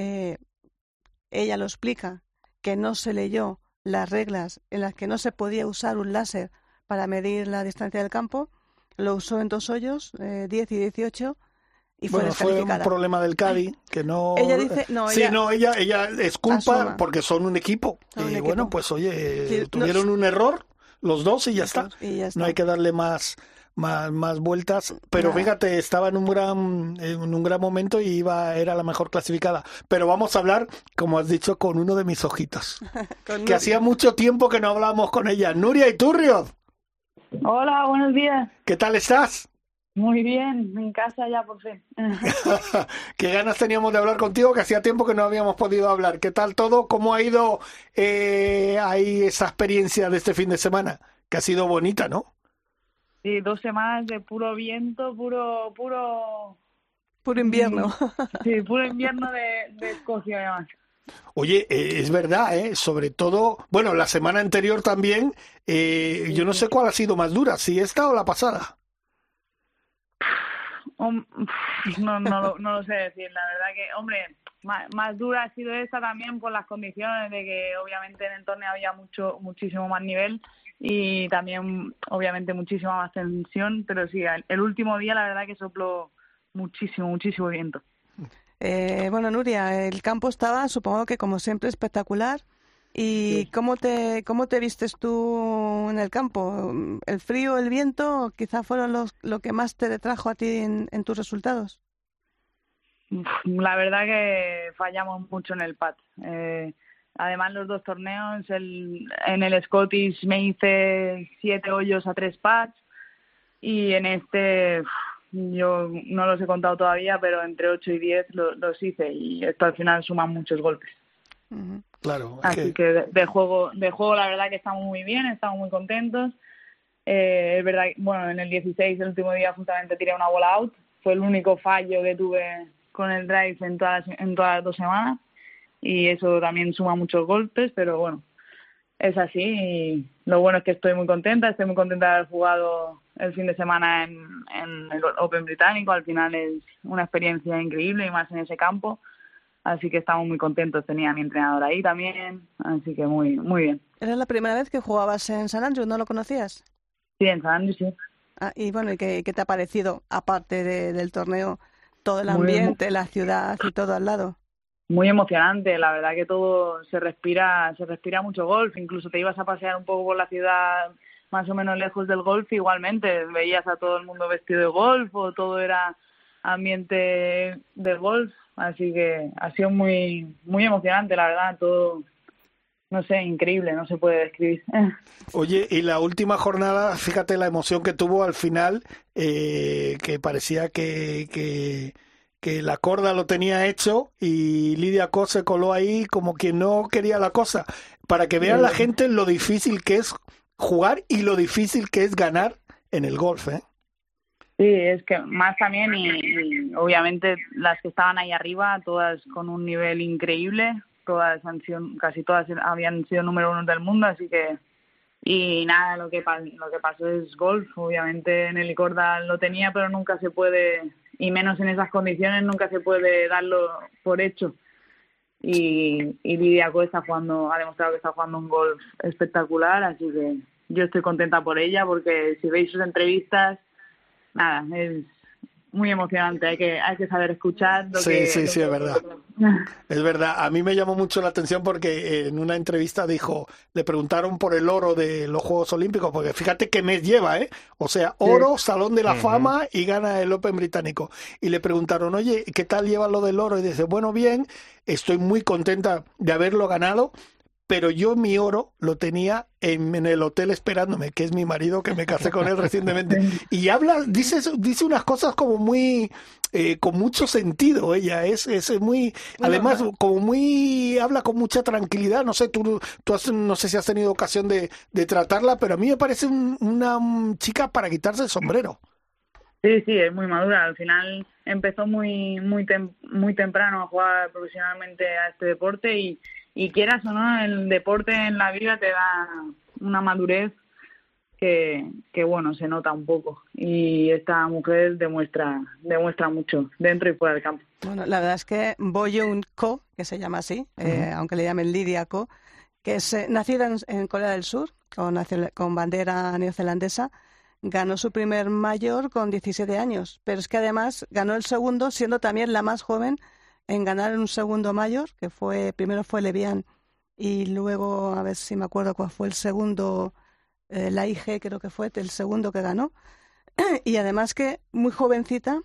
Speaker 3: ella lo explica, que no se leyó las reglas en las que no se podía usar un láser para medir la distancia del campo, lo usó en 2 hoyos, 10 y 18, y fue descalificada.
Speaker 2: Fue un problema del Cádiz que no...
Speaker 3: Ella dice...
Speaker 2: ella es culpa porque son un equipo. Bueno, pues oye, tuvieron un error los dos y ya está. No hay que darle más vueltas. Pero fíjate, estaba en un gran momento y era la mejor clasificada. Pero vamos a hablar, como has dicho, con uno de mis ojitos. Que hacía mucho tiempo que no hablábamos con ella. Nuria Iturrios.
Speaker 8: Hola, buenos días.
Speaker 2: ¿Qué tal estás?
Speaker 8: Muy bien, en casa ya por fin.
Speaker 2: Qué ganas teníamos de hablar contigo, que hacía tiempo que no habíamos podido hablar. ¿Qué tal todo? ¿Cómo ha ido ahí esa experiencia de este fin de semana? Que ha sido bonita, ¿no?
Speaker 8: Sí, 2 semanas de puro viento, puro
Speaker 3: invierno.
Speaker 8: Sí, puro invierno de Escocia además.
Speaker 2: Oye, es verdad, sobre todo, bueno, la semana anterior también, yo no sé cuál ha sido más dura, si esta o la pasada.
Speaker 8: No lo sé decir, la verdad que, hombre, más dura ha sido esta también por las condiciones de que obviamente en el torneo había muchísimo más nivel y también obviamente muchísima más tensión, pero sí, el último día la verdad que sopló muchísimo viento.
Speaker 3: Bueno, Nuria, el campo estaba, supongo que como siempre, espectacular. ¿Y sí. ¿Cómo te vistes tú en el campo? ¿El frío, el viento, quizá fueron lo que más te detrajo a ti en tus resultados?
Speaker 8: La verdad que fallamos mucho en el pad. Además, los 2 torneos, en el Scottish me hice 7 hoyos a 3 pads y en este Yo no los he contado todavía, pero entre 8 y 10 los hice, y esto al final suma muchos golpes.
Speaker 2: Claro.
Speaker 8: Así que de juego la verdad que estamos muy bien, estamos muy contentos. Es verdad que, bueno, en el 16, el último día, justamente tiré una bola out. Fue el único fallo que tuve con el drive en todas las 2 semanas, y eso también suma muchos golpes, pero bueno, es así. Y lo bueno es que estoy muy contenta de haber jugado el fin de semana en el Open británico. Al final es una experiencia increíble, y más en ese campo, así que estamos muy contentos. Tenía a mi entrenador ahí también, así que muy, muy bien.
Speaker 3: ¿Era la primera vez que jugabas en St Andrews? ¿No lo conocías?
Speaker 8: Sí, en St Andrews, sí.
Speaker 3: Y bueno, ¿y qué te ha parecido, aparte del torneo, todo el ambiente, la ciudad y todo al lado?
Speaker 8: Muy emocionante, la verdad que todo se respira mucho golf. Incluso te ibas a pasear un poco por la ciudad más o menos lejos del golf, igualmente veías a todo el mundo vestido de golf, o todo era ambiente de golf, así que ha sido muy, muy emocionante, la verdad, todo, no sé, increíble, no se puede describir.
Speaker 2: Oye, y la última jornada, fíjate la emoción que tuvo al final, que parecía que la corda lo tenía hecho, y Lydia Ko se coló ahí como quien no quería la cosa, para que vean la gente lo difícil que es jugar y lo difícil que es ganar en el golf, ¿eh?
Speaker 8: Sí, es que más también, y obviamente las que estaban ahí arriba, todas con un nivel increíble, casi todas habían sido número 1 del mundo, así que, y nada, lo que pasó es golf. Obviamente en el corda lo tenía, pero nunca se puede, y menos en esas condiciones, nunca se puede darlo por hecho. Y Lydia Ko ha demostrado que está jugando un golf espectacular, así que yo estoy contenta por ella, porque si veis sus entrevistas, nada, es muy emocionante, hay que saber escuchar.
Speaker 2: Sí, es verdad. Es verdad, a mí me llamó mucho la atención porque en una entrevista le preguntaron por el oro de los Juegos Olímpicos, porque fíjate qué mes lleva, o sea, oro, Salón de la Fama, y gana el Open británico. Y le preguntaron, oye, ¿qué tal lleva lo del oro? Y dice, bueno, bien, estoy muy contenta de haberlo ganado, pero yo mi oro lo tenía en el hotel esperándome, que es mi marido, que me casé con él recientemente. Y dice unas cosas como muy, con mucho sentido. Ella es muy, además, como muy, habla con mucha tranquilidad. No sé, tú no sé si has tenido ocasión de tratarla, pero a mí me parece una chica para quitarse el sombrero.
Speaker 8: Sí, es muy madura. Al final empezó muy temprano a jugar profesionalmente a este deporte, y quieras o no, el deporte en la vida te da una madurez que bueno, se nota un poco, y esta mujer demuestra mucho dentro y fuera del campo. Bueno,
Speaker 3: la verdad es que Boyoung Ko, que se llama así, aunque le llamen Lydia Ko, que es nacida en Corea del Sur, con bandera neozelandesa, ganó su primer mayor con 17 años, pero es que además ganó el segundo, siendo también la más joven en ganar un segundo mayor, que primero fue Levian, y luego, a ver si me acuerdo cuál fue el segundo, la IG creo que fue el segundo que ganó. Y además que muy jovencita,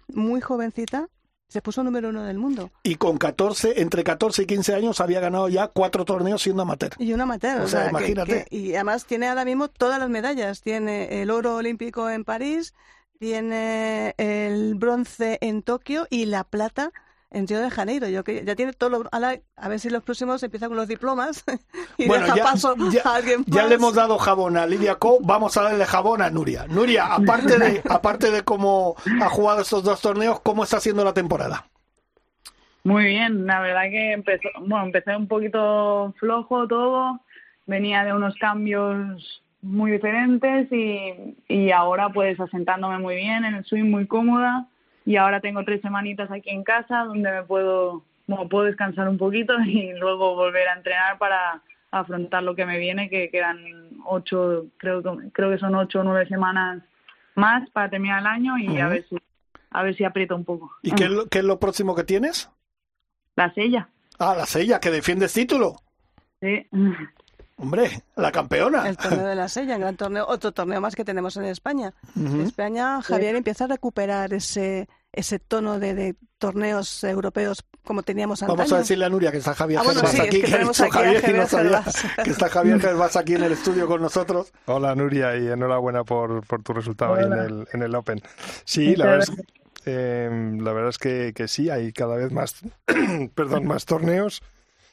Speaker 3: se puso número 1 del mundo.
Speaker 2: Y con entre 14 y 15 años había ganado ya 4 torneos siendo amateur.
Speaker 3: Y un amateur.
Speaker 2: O sea, imagínate.
Speaker 3: Y además tiene ahora mismo todas las medallas. Tiene el oro olímpico en París, tiene el bronce en Tokio y la plata en Río de Janeiro. Ya tiene todo a ver si los próximos empiezan con los diplomas y
Speaker 2: bueno,
Speaker 3: deja paso a alguien más.
Speaker 2: Ya le hemos dado jabón a Lydia Ko, vamos a darle jabón a Nuria. Nuria, aparte de cómo ha jugado estos 2 torneos, ¿cómo está haciendo la temporada?
Speaker 8: Muy bien, la verdad que empecé un poquito flojo todo, venía de unos cambios muy diferentes, y ahora pues asentándome muy bien en el swing, muy cómoda. Y ahora tengo 3 semanitas aquí en casa donde puedo descansar un poquito y luego volver a entrenar para afrontar lo que me viene, que quedan 8, creo que son 8 o 9 semanas más para terminar el año, y a ver si aprieto un poco.
Speaker 2: ¿Y qué es lo próximo que tienes?
Speaker 8: La Sella.
Speaker 2: Ah, la Sella, que defiendes título.
Speaker 8: Sí.
Speaker 2: Hombre, la campeona.
Speaker 3: El torneo de la Sella, el gran torneo, otro torneo más que tenemos en España. En España, Javier empieza a recuperar ese tono de torneos europeos como teníamos antaño.
Speaker 2: Vamos a decirle a Nuria que está Javier Gervas
Speaker 3: sí,
Speaker 2: aquí,
Speaker 3: que tenemos aquí
Speaker 2: Javier,
Speaker 3: a
Speaker 2: y no sabía
Speaker 3: Gervas.
Speaker 2: que está Javier Gervas aquí en el estudio con nosotros.
Speaker 4: Hola Nuria, y enhorabuena por tu resultado ahí en el Open. Sí, la verdad es que sí, hay cada vez más, más torneos.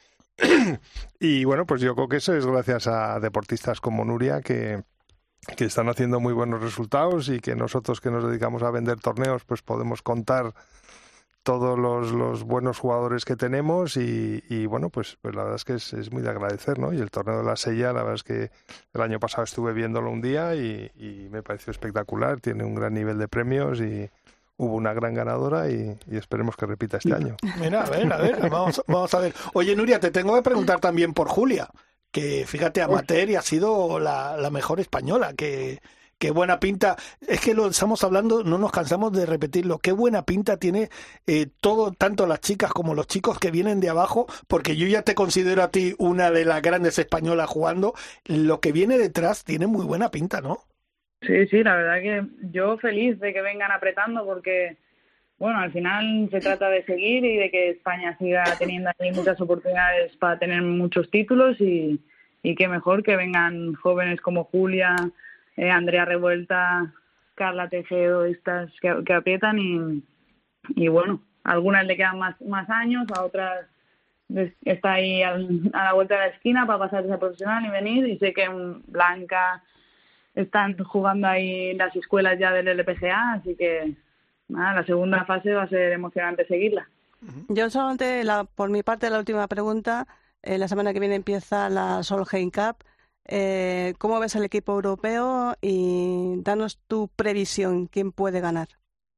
Speaker 4: Y bueno, pues yo creo que eso es gracias a deportistas como Nuria que están haciendo muy buenos resultados, y que nosotros que nos dedicamos a vender torneos pues podemos contar todos los buenos jugadores que tenemos, y bueno, pues la verdad es que es muy de agradecer, ¿no? Y el torneo de la Sella, la verdad es que el año pasado estuve viéndolo un día y me pareció espectacular, tiene un gran nivel de premios y hubo una gran ganadora, y esperemos que repita este año.
Speaker 2: Mira, a ver, vamos a ver. Oye, Nuria, te tengo que preguntar también por Julia, que fíjate, amateur, y ha sido la mejor española, qué buena pinta. Es que lo estamos hablando, no nos cansamos de repetirlo, qué buena pinta tiene todo, tanto las chicas como los chicos que vienen de abajo, porque yo ya te considero a ti una de las grandes españolas jugando. Lo que viene detrás tiene muy buena pinta, ¿no?
Speaker 8: Sí, la verdad que yo feliz de que vengan apretando, porque bueno, al final se trata de seguir y de que España siga teniendo ahí muchas oportunidades para tener muchos títulos, y qué mejor que vengan jóvenes como Julia, Andrea Revuelta, Carla Tejedo, estas que aprietan, y bueno, a algunas le quedan más años, a otras está ahí a la vuelta de la esquina para pasar esa profesional y venir, y sé que Blanca están jugando ahí en las escuelas ya del LPGA, así que nada, la segunda fase va a ser emocionante seguirla.
Speaker 3: Yo solamente, por mi parte, la última pregunta. La semana que viene empieza la Solheim Cup. ¿Cómo ves al equipo europeo? Y danos tu previsión, ¿quién puede ganar?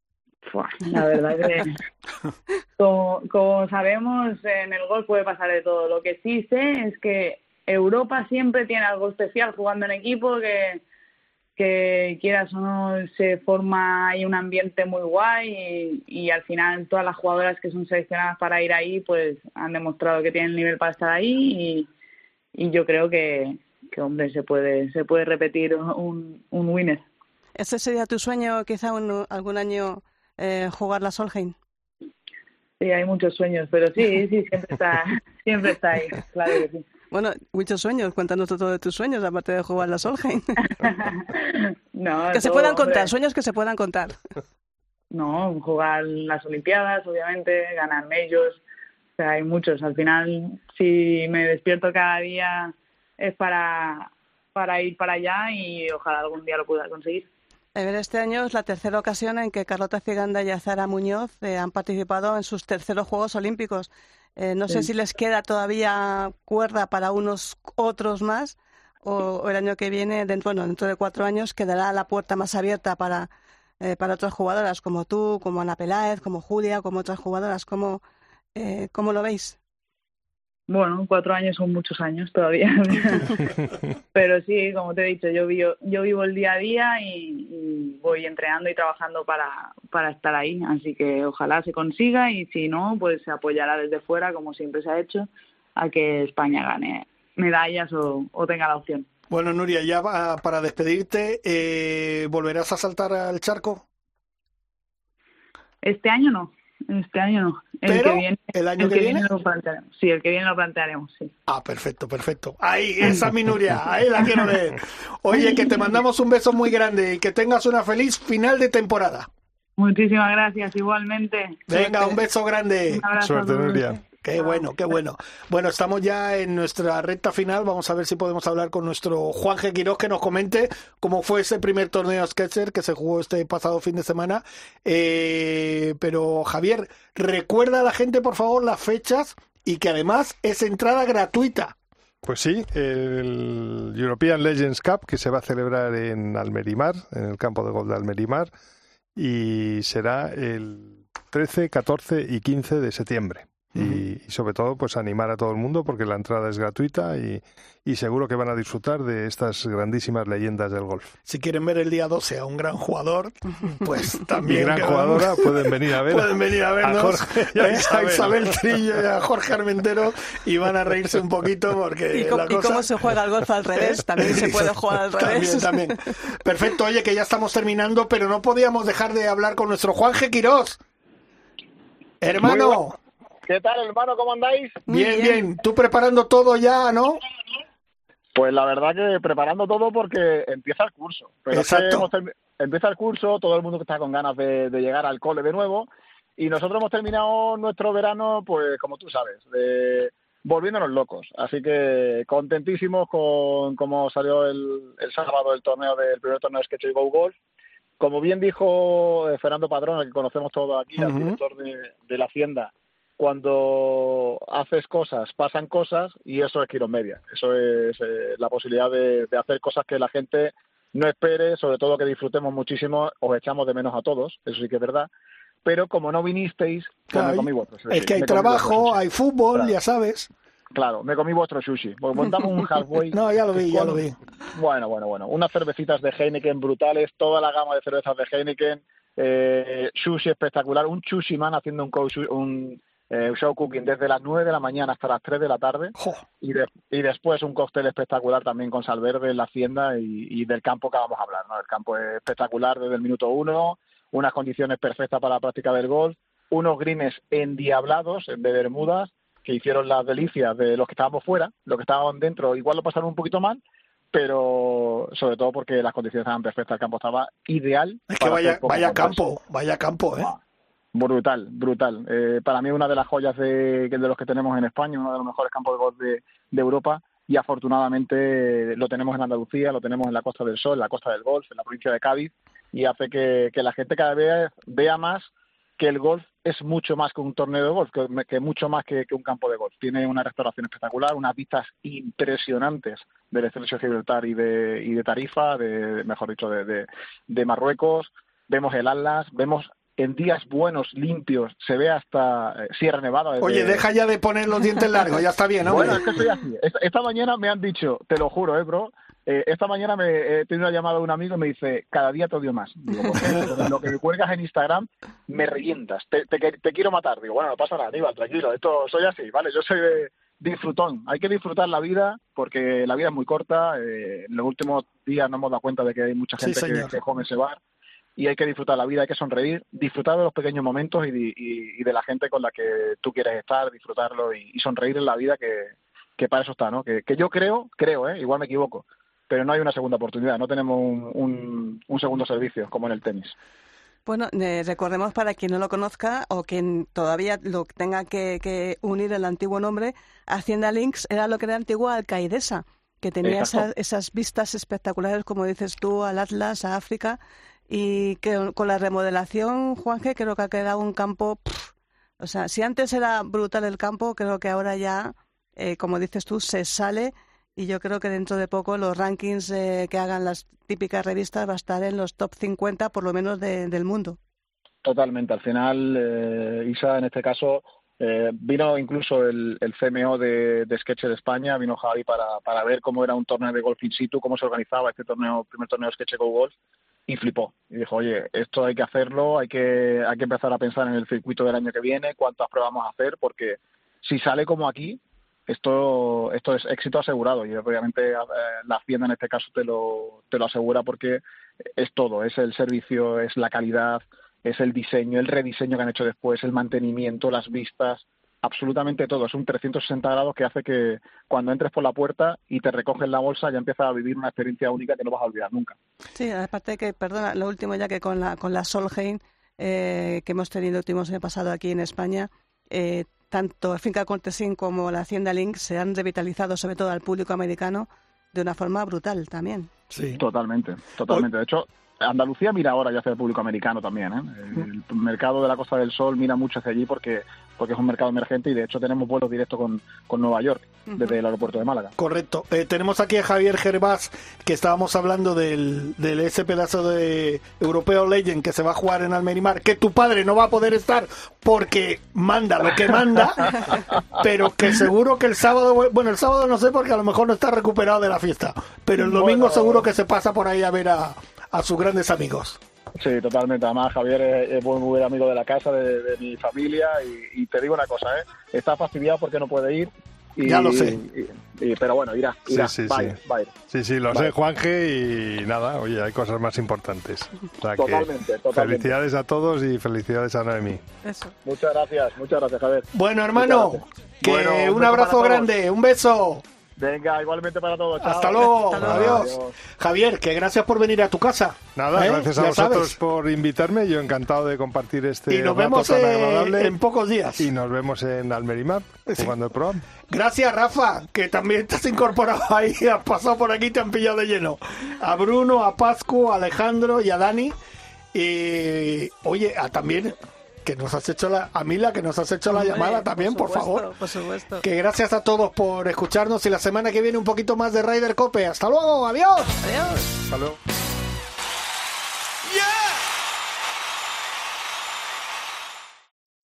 Speaker 8: La verdad que, como sabemos, en el golf puede pasar de todo. Lo que sí sé es que Europa siempre tiene algo especial jugando en equipo, que quieras o no se forma ahí un ambiente muy guay, y al final todas las jugadoras que son seleccionadas para ir ahí pues han demostrado que tienen nivel para estar ahí, y yo creo que hombre, se puede repetir un winner.
Speaker 3: ¿Ese sería tu sueño, quizá algún año jugar la Solheim?
Speaker 8: Sí, hay muchos sueños, pero sí, siempre está ahí, claro que sí.
Speaker 3: Bueno, muchos sueños, cuéntanos todo de tus sueños, aparte de jugar la Solheim.
Speaker 8: No,
Speaker 3: que se puedan contar, sueños que se puedan contar.
Speaker 8: No, jugar las Olimpiadas, obviamente, ganar majors, o sea, hay muchos. Al final, si me despierto cada día es para ir para allá, y ojalá algún día lo pueda conseguir.
Speaker 3: Este año es la tercera ocasión en que Carlota Ciganda y Azahara Muñoz han participado en sus terceros Juegos Olímpicos. No sé si les queda todavía cuerda para unos otros más, o el año que viene, dentro de 4 años, quedará la puerta más abierta para otras jugadoras como tú, como Ana Peláez, como Julia, como otras jugadoras. ¿Cómo lo veis?
Speaker 8: Bueno, 4 años son muchos años todavía. Pero sí, como te he dicho, yo vivo el día a día y voy entrenando y trabajando para estar ahí. Así que ojalá se consiga, y si no, pues se apoyará desde fuera, como siempre se ha hecho, a que España gane medallas o tenga la opción.
Speaker 2: Bueno, Nuria, ya para despedirte, ¿volverás a saltar al charco?
Speaker 8: Este año no.
Speaker 2: Pero el año que viene
Speaker 8: lo plantearemos. Sí, el que viene lo plantearemos, sí.
Speaker 2: Ah, perfecto. Ahí, esa es mi Nuria, ahí la quiero ver. Oye, que te mandamos un beso muy grande y que tengas una feliz final de temporada.
Speaker 8: Muchísimas gracias, igualmente.
Speaker 2: Venga, un beso grande.
Speaker 8: Un abrazo.
Speaker 4: Suerte, Nuria.
Speaker 2: Qué bueno. Bueno, estamos ya en nuestra recta final. Vamos a ver si podemos hablar con nuestro Juanje Quirós, que nos comente cómo fue ese primer torneo Sketcher que se jugó este pasado fin de semana. Pero, Javier, recuerda a la gente, por favor, las fechas, y que además es entrada gratuita.
Speaker 4: Pues sí, el European Legends Cup, que se va a celebrar en Almerimar, en el campo de golf de Almerimar, y será el 13, 14 y 15 de septiembre. Y sobre todo, pues animar a todo el mundo, porque la entrada es gratuita, y seguro que van a disfrutar de estas grandísimas leyendas del golf.
Speaker 2: Si quieren ver el día 12 a un gran jugador, pues también.
Speaker 4: Y gran jugadora, pueden venir a vernos
Speaker 2: a Jorge y a Isabel Trillo y a Jorge Armentero, y van a reírse un poquito, porque
Speaker 3: ¿Y cómo se juega el golf al revés? También se puede jugar al revés.
Speaker 2: También. Perfecto, oye, que ya estamos terminando, pero no podíamos dejar de hablar con nuestro Juanje Quirós. Hermano.
Speaker 9: ¿Qué tal, hermano? ¿Cómo andáis?
Speaker 2: Bien. Tú preparando todo ya, ¿no?
Speaker 9: Pues la verdad que preparando todo porque empieza el curso. Pero
Speaker 2: exacto.
Speaker 9: Empieza el curso, todo el mundo que está con ganas de llegar al cole de nuevo. Y nosotros hemos terminado nuestro verano, pues como tú sabes, volviéndonos locos. Así que contentísimos con cómo salió el sábado el primer torneo Sketch Go Golf. Como bien dijo Fernando Padrón, el que conocemos todos aquí, el director de la Hacienda, cuando haces cosas, pasan cosas, y eso es Quirón Media. Eso es la posibilidad de hacer cosas que la gente no espere, sobre todo que disfrutemos muchísimo. Os echamos de menos a todos, eso sí que es verdad. Pero como no vinisteis, pues me comí vuestro sushi.
Speaker 2: Es que hay trabajo, hay fútbol, claro. Ya sabes.
Speaker 9: Claro, me comí vuestro sushi. Pues montamos un halfway.
Speaker 2: No, ya lo vi.
Speaker 9: Bueno. Unas cervecitas de Heineken brutales, toda la gama de cervezas de Heineken, sushi espectacular, un sushi man haciendo un show cooking desde las 9 de la mañana hasta las 3 de la tarde. Y después un cóctel espectacular también con sal verde en la Hacienda y del campo que vamos a hablar, ¿no? El campo es espectacular desde el minuto 1, unas condiciones perfectas para la práctica del golf, unos greens endiablados de Bermudas que hicieron las delicias de los que estábamos fuera. Los que estaban dentro igual lo pasaron un poquito mal, pero sobre todo porque las condiciones estaban perfectas, el campo estaba ideal.
Speaker 2: Es que vaya campo, ¿eh?
Speaker 9: Brutal. Para mí una de las joyas de los que tenemos en España, uno de los mejores campos de golf de Europa, y afortunadamente lo tenemos en Andalucía, lo tenemos en la Costa del Sol, en la Costa del Golf, en la provincia de Cádiz, y hace que la gente cada vez vea más que el golf es mucho más que un torneo de golf, que mucho más que un campo de golf. Tiene una restauración espectacular, unas vistas impresionantes del estrecho de Gibraltar y de Tarifa, mejor dicho, de Marruecos. Vemos el Atlas, vemos en días buenos, limpios, se ve hasta Sierra Nevada.
Speaker 2: Oye, deja ya de poner los dientes largos, ya está bien, ¿no?
Speaker 9: Bueno, es que soy así. Esta mañana me han dicho, te lo juro, bro, esta mañana he tenido una llamada de un amigo y me dice, cada día te odio más. Digo, ¿por qué? Lo que me cuelgas en Instagram me revientas, te quiero matar. Digo, bueno, no pasa nada, Aníbal, tranquilo, esto soy así, ¿vale? Yo soy de disfrutón. Hay que disfrutar la vida porque la vida es muy corta. En los últimos días nos hemos dado cuenta de que hay mucha gente que joven se va. Y hay que disfrutar la vida, hay que sonreír, disfrutar de los pequeños momentos y de la gente con la que tú quieres estar, disfrutarlo y sonreír en la vida, que para eso está, ¿no? Que yo creo, igual me equivoco, pero no hay una segunda oportunidad, no tenemos un segundo servicio como en el tenis.
Speaker 3: Bueno, recordemos para quien no lo conozca o quien todavía lo tenga que unir el antiguo nombre, Hacienda Links era lo que era antigua Alcaidesa, que tenía esas vistas espectaculares, como dices tú, al Atlas, a África. Y que con la remodelación, Juanje, creo que ha quedado un campo... O sea, si antes era brutal el campo, creo que ahora ya, como dices tú, se sale. Y yo creo que dentro de poco los rankings que hagan las típicas revistas va a estar en los top 50, por lo menos, del mundo.
Speaker 9: Totalmente. Al final, Isa, en este caso, vino incluso el CMO de Sketch de España, vino Javi para ver cómo era un torneo de golf in situ, cómo se organizaba este primer torneo Sketch Go Golf. Y flipó. Y dijo, oye, esto hay que hacerlo, hay que empezar a pensar en el circuito del año que viene, cuántas pruebas vamos a hacer, porque si sale como aquí, esto es éxito asegurado. Y obviamente la Hacienda en este caso te lo asegura porque es todo, es el servicio, es la calidad, es el diseño, el rediseño que han hecho después, el mantenimiento, las vistas, absolutamente todo. Es un 360 grados que hace que cuando entres por la puerta y te recoges la bolsa ya empiezas a vivir una experiencia única que no vas a olvidar nunca.
Speaker 3: Sí, aparte que, perdona, lo último ya que con la Solheim que hemos tenido el último año pasado aquí en España, tanto Finca Cortesín como la Hacienda Link se han revitalizado sobre todo al público americano de una forma brutal también.
Speaker 9: Sí, totalmente. De hecho, Andalucía mira ahora ya hacia el público americano también, ¿eh? El mercado de la Costa del Sol mira mucho hacia allí porque es un mercado emergente y de hecho tenemos vuelos directos con Nueva York desde el aeropuerto de Málaga.
Speaker 2: Correcto. Tenemos aquí a Javier Gervás, que estábamos hablando de ese pedazo de Europeo Legend que se va a jugar en Almerimar, que tu padre no va a poder estar porque manda lo que manda, pero que seguro que el sábado no sé porque a lo mejor no está recuperado de la fiesta, pero el domingo seguro que se pasa por ahí a ver a sus grandes amigos.
Speaker 9: Sí, totalmente. Además, Javier es muy buen amigo de la casa, de mi familia, y te digo una cosa, está fastidiado porque no puede ir,
Speaker 2: Ya lo sé.
Speaker 9: Pero bueno, irá.
Speaker 4: Sí,
Speaker 9: va a ir.
Speaker 4: Sí, lo sé, Juanje, y nada, oye, hay cosas más importantes. O sea,
Speaker 9: totalmente.
Speaker 4: Felicidades a todos y felicidades a Noemí.
Speaker 3: Eso.
Speaker 9: Muchas gracias, Javier.
Speaker 2: Bueno, hermano, un abrazo grande, un beso.
Speaker 9: Venga, igualmente para todos. Chao.
Speaker 2: Hasta luego. Adiós. Javier, que gracias por venir a tu casa.
Speaker 4: Nada, gracias a vosotros por invitarme. Yo encantado de compartir este
Speaker 2: y nos vemos
Speaker 4: tan agradable.
Speaker 2: En pocos días.
Speaker 4: Y nos vemos en Almerimar, jugando el programa.
Speaker 2: Gracias, Rafa, que también te has incorporado ahí, has pasado por aquí y te han pillado de lleno. A Bruno, a Pascu, a Alejandro y a Dani. Y, oye, también... que nos has hecho a Mila, que nos has hecho la llamada también, por favor.
Speaker 3: Por supuesto.
Speaker 2: Que gracias a todos por escucharnos y la semana que viene un poquito más de Ryder Cope. Hasta luego, adiós.
Speaker 3: Adiós.
Speaker 4: Hasta luego.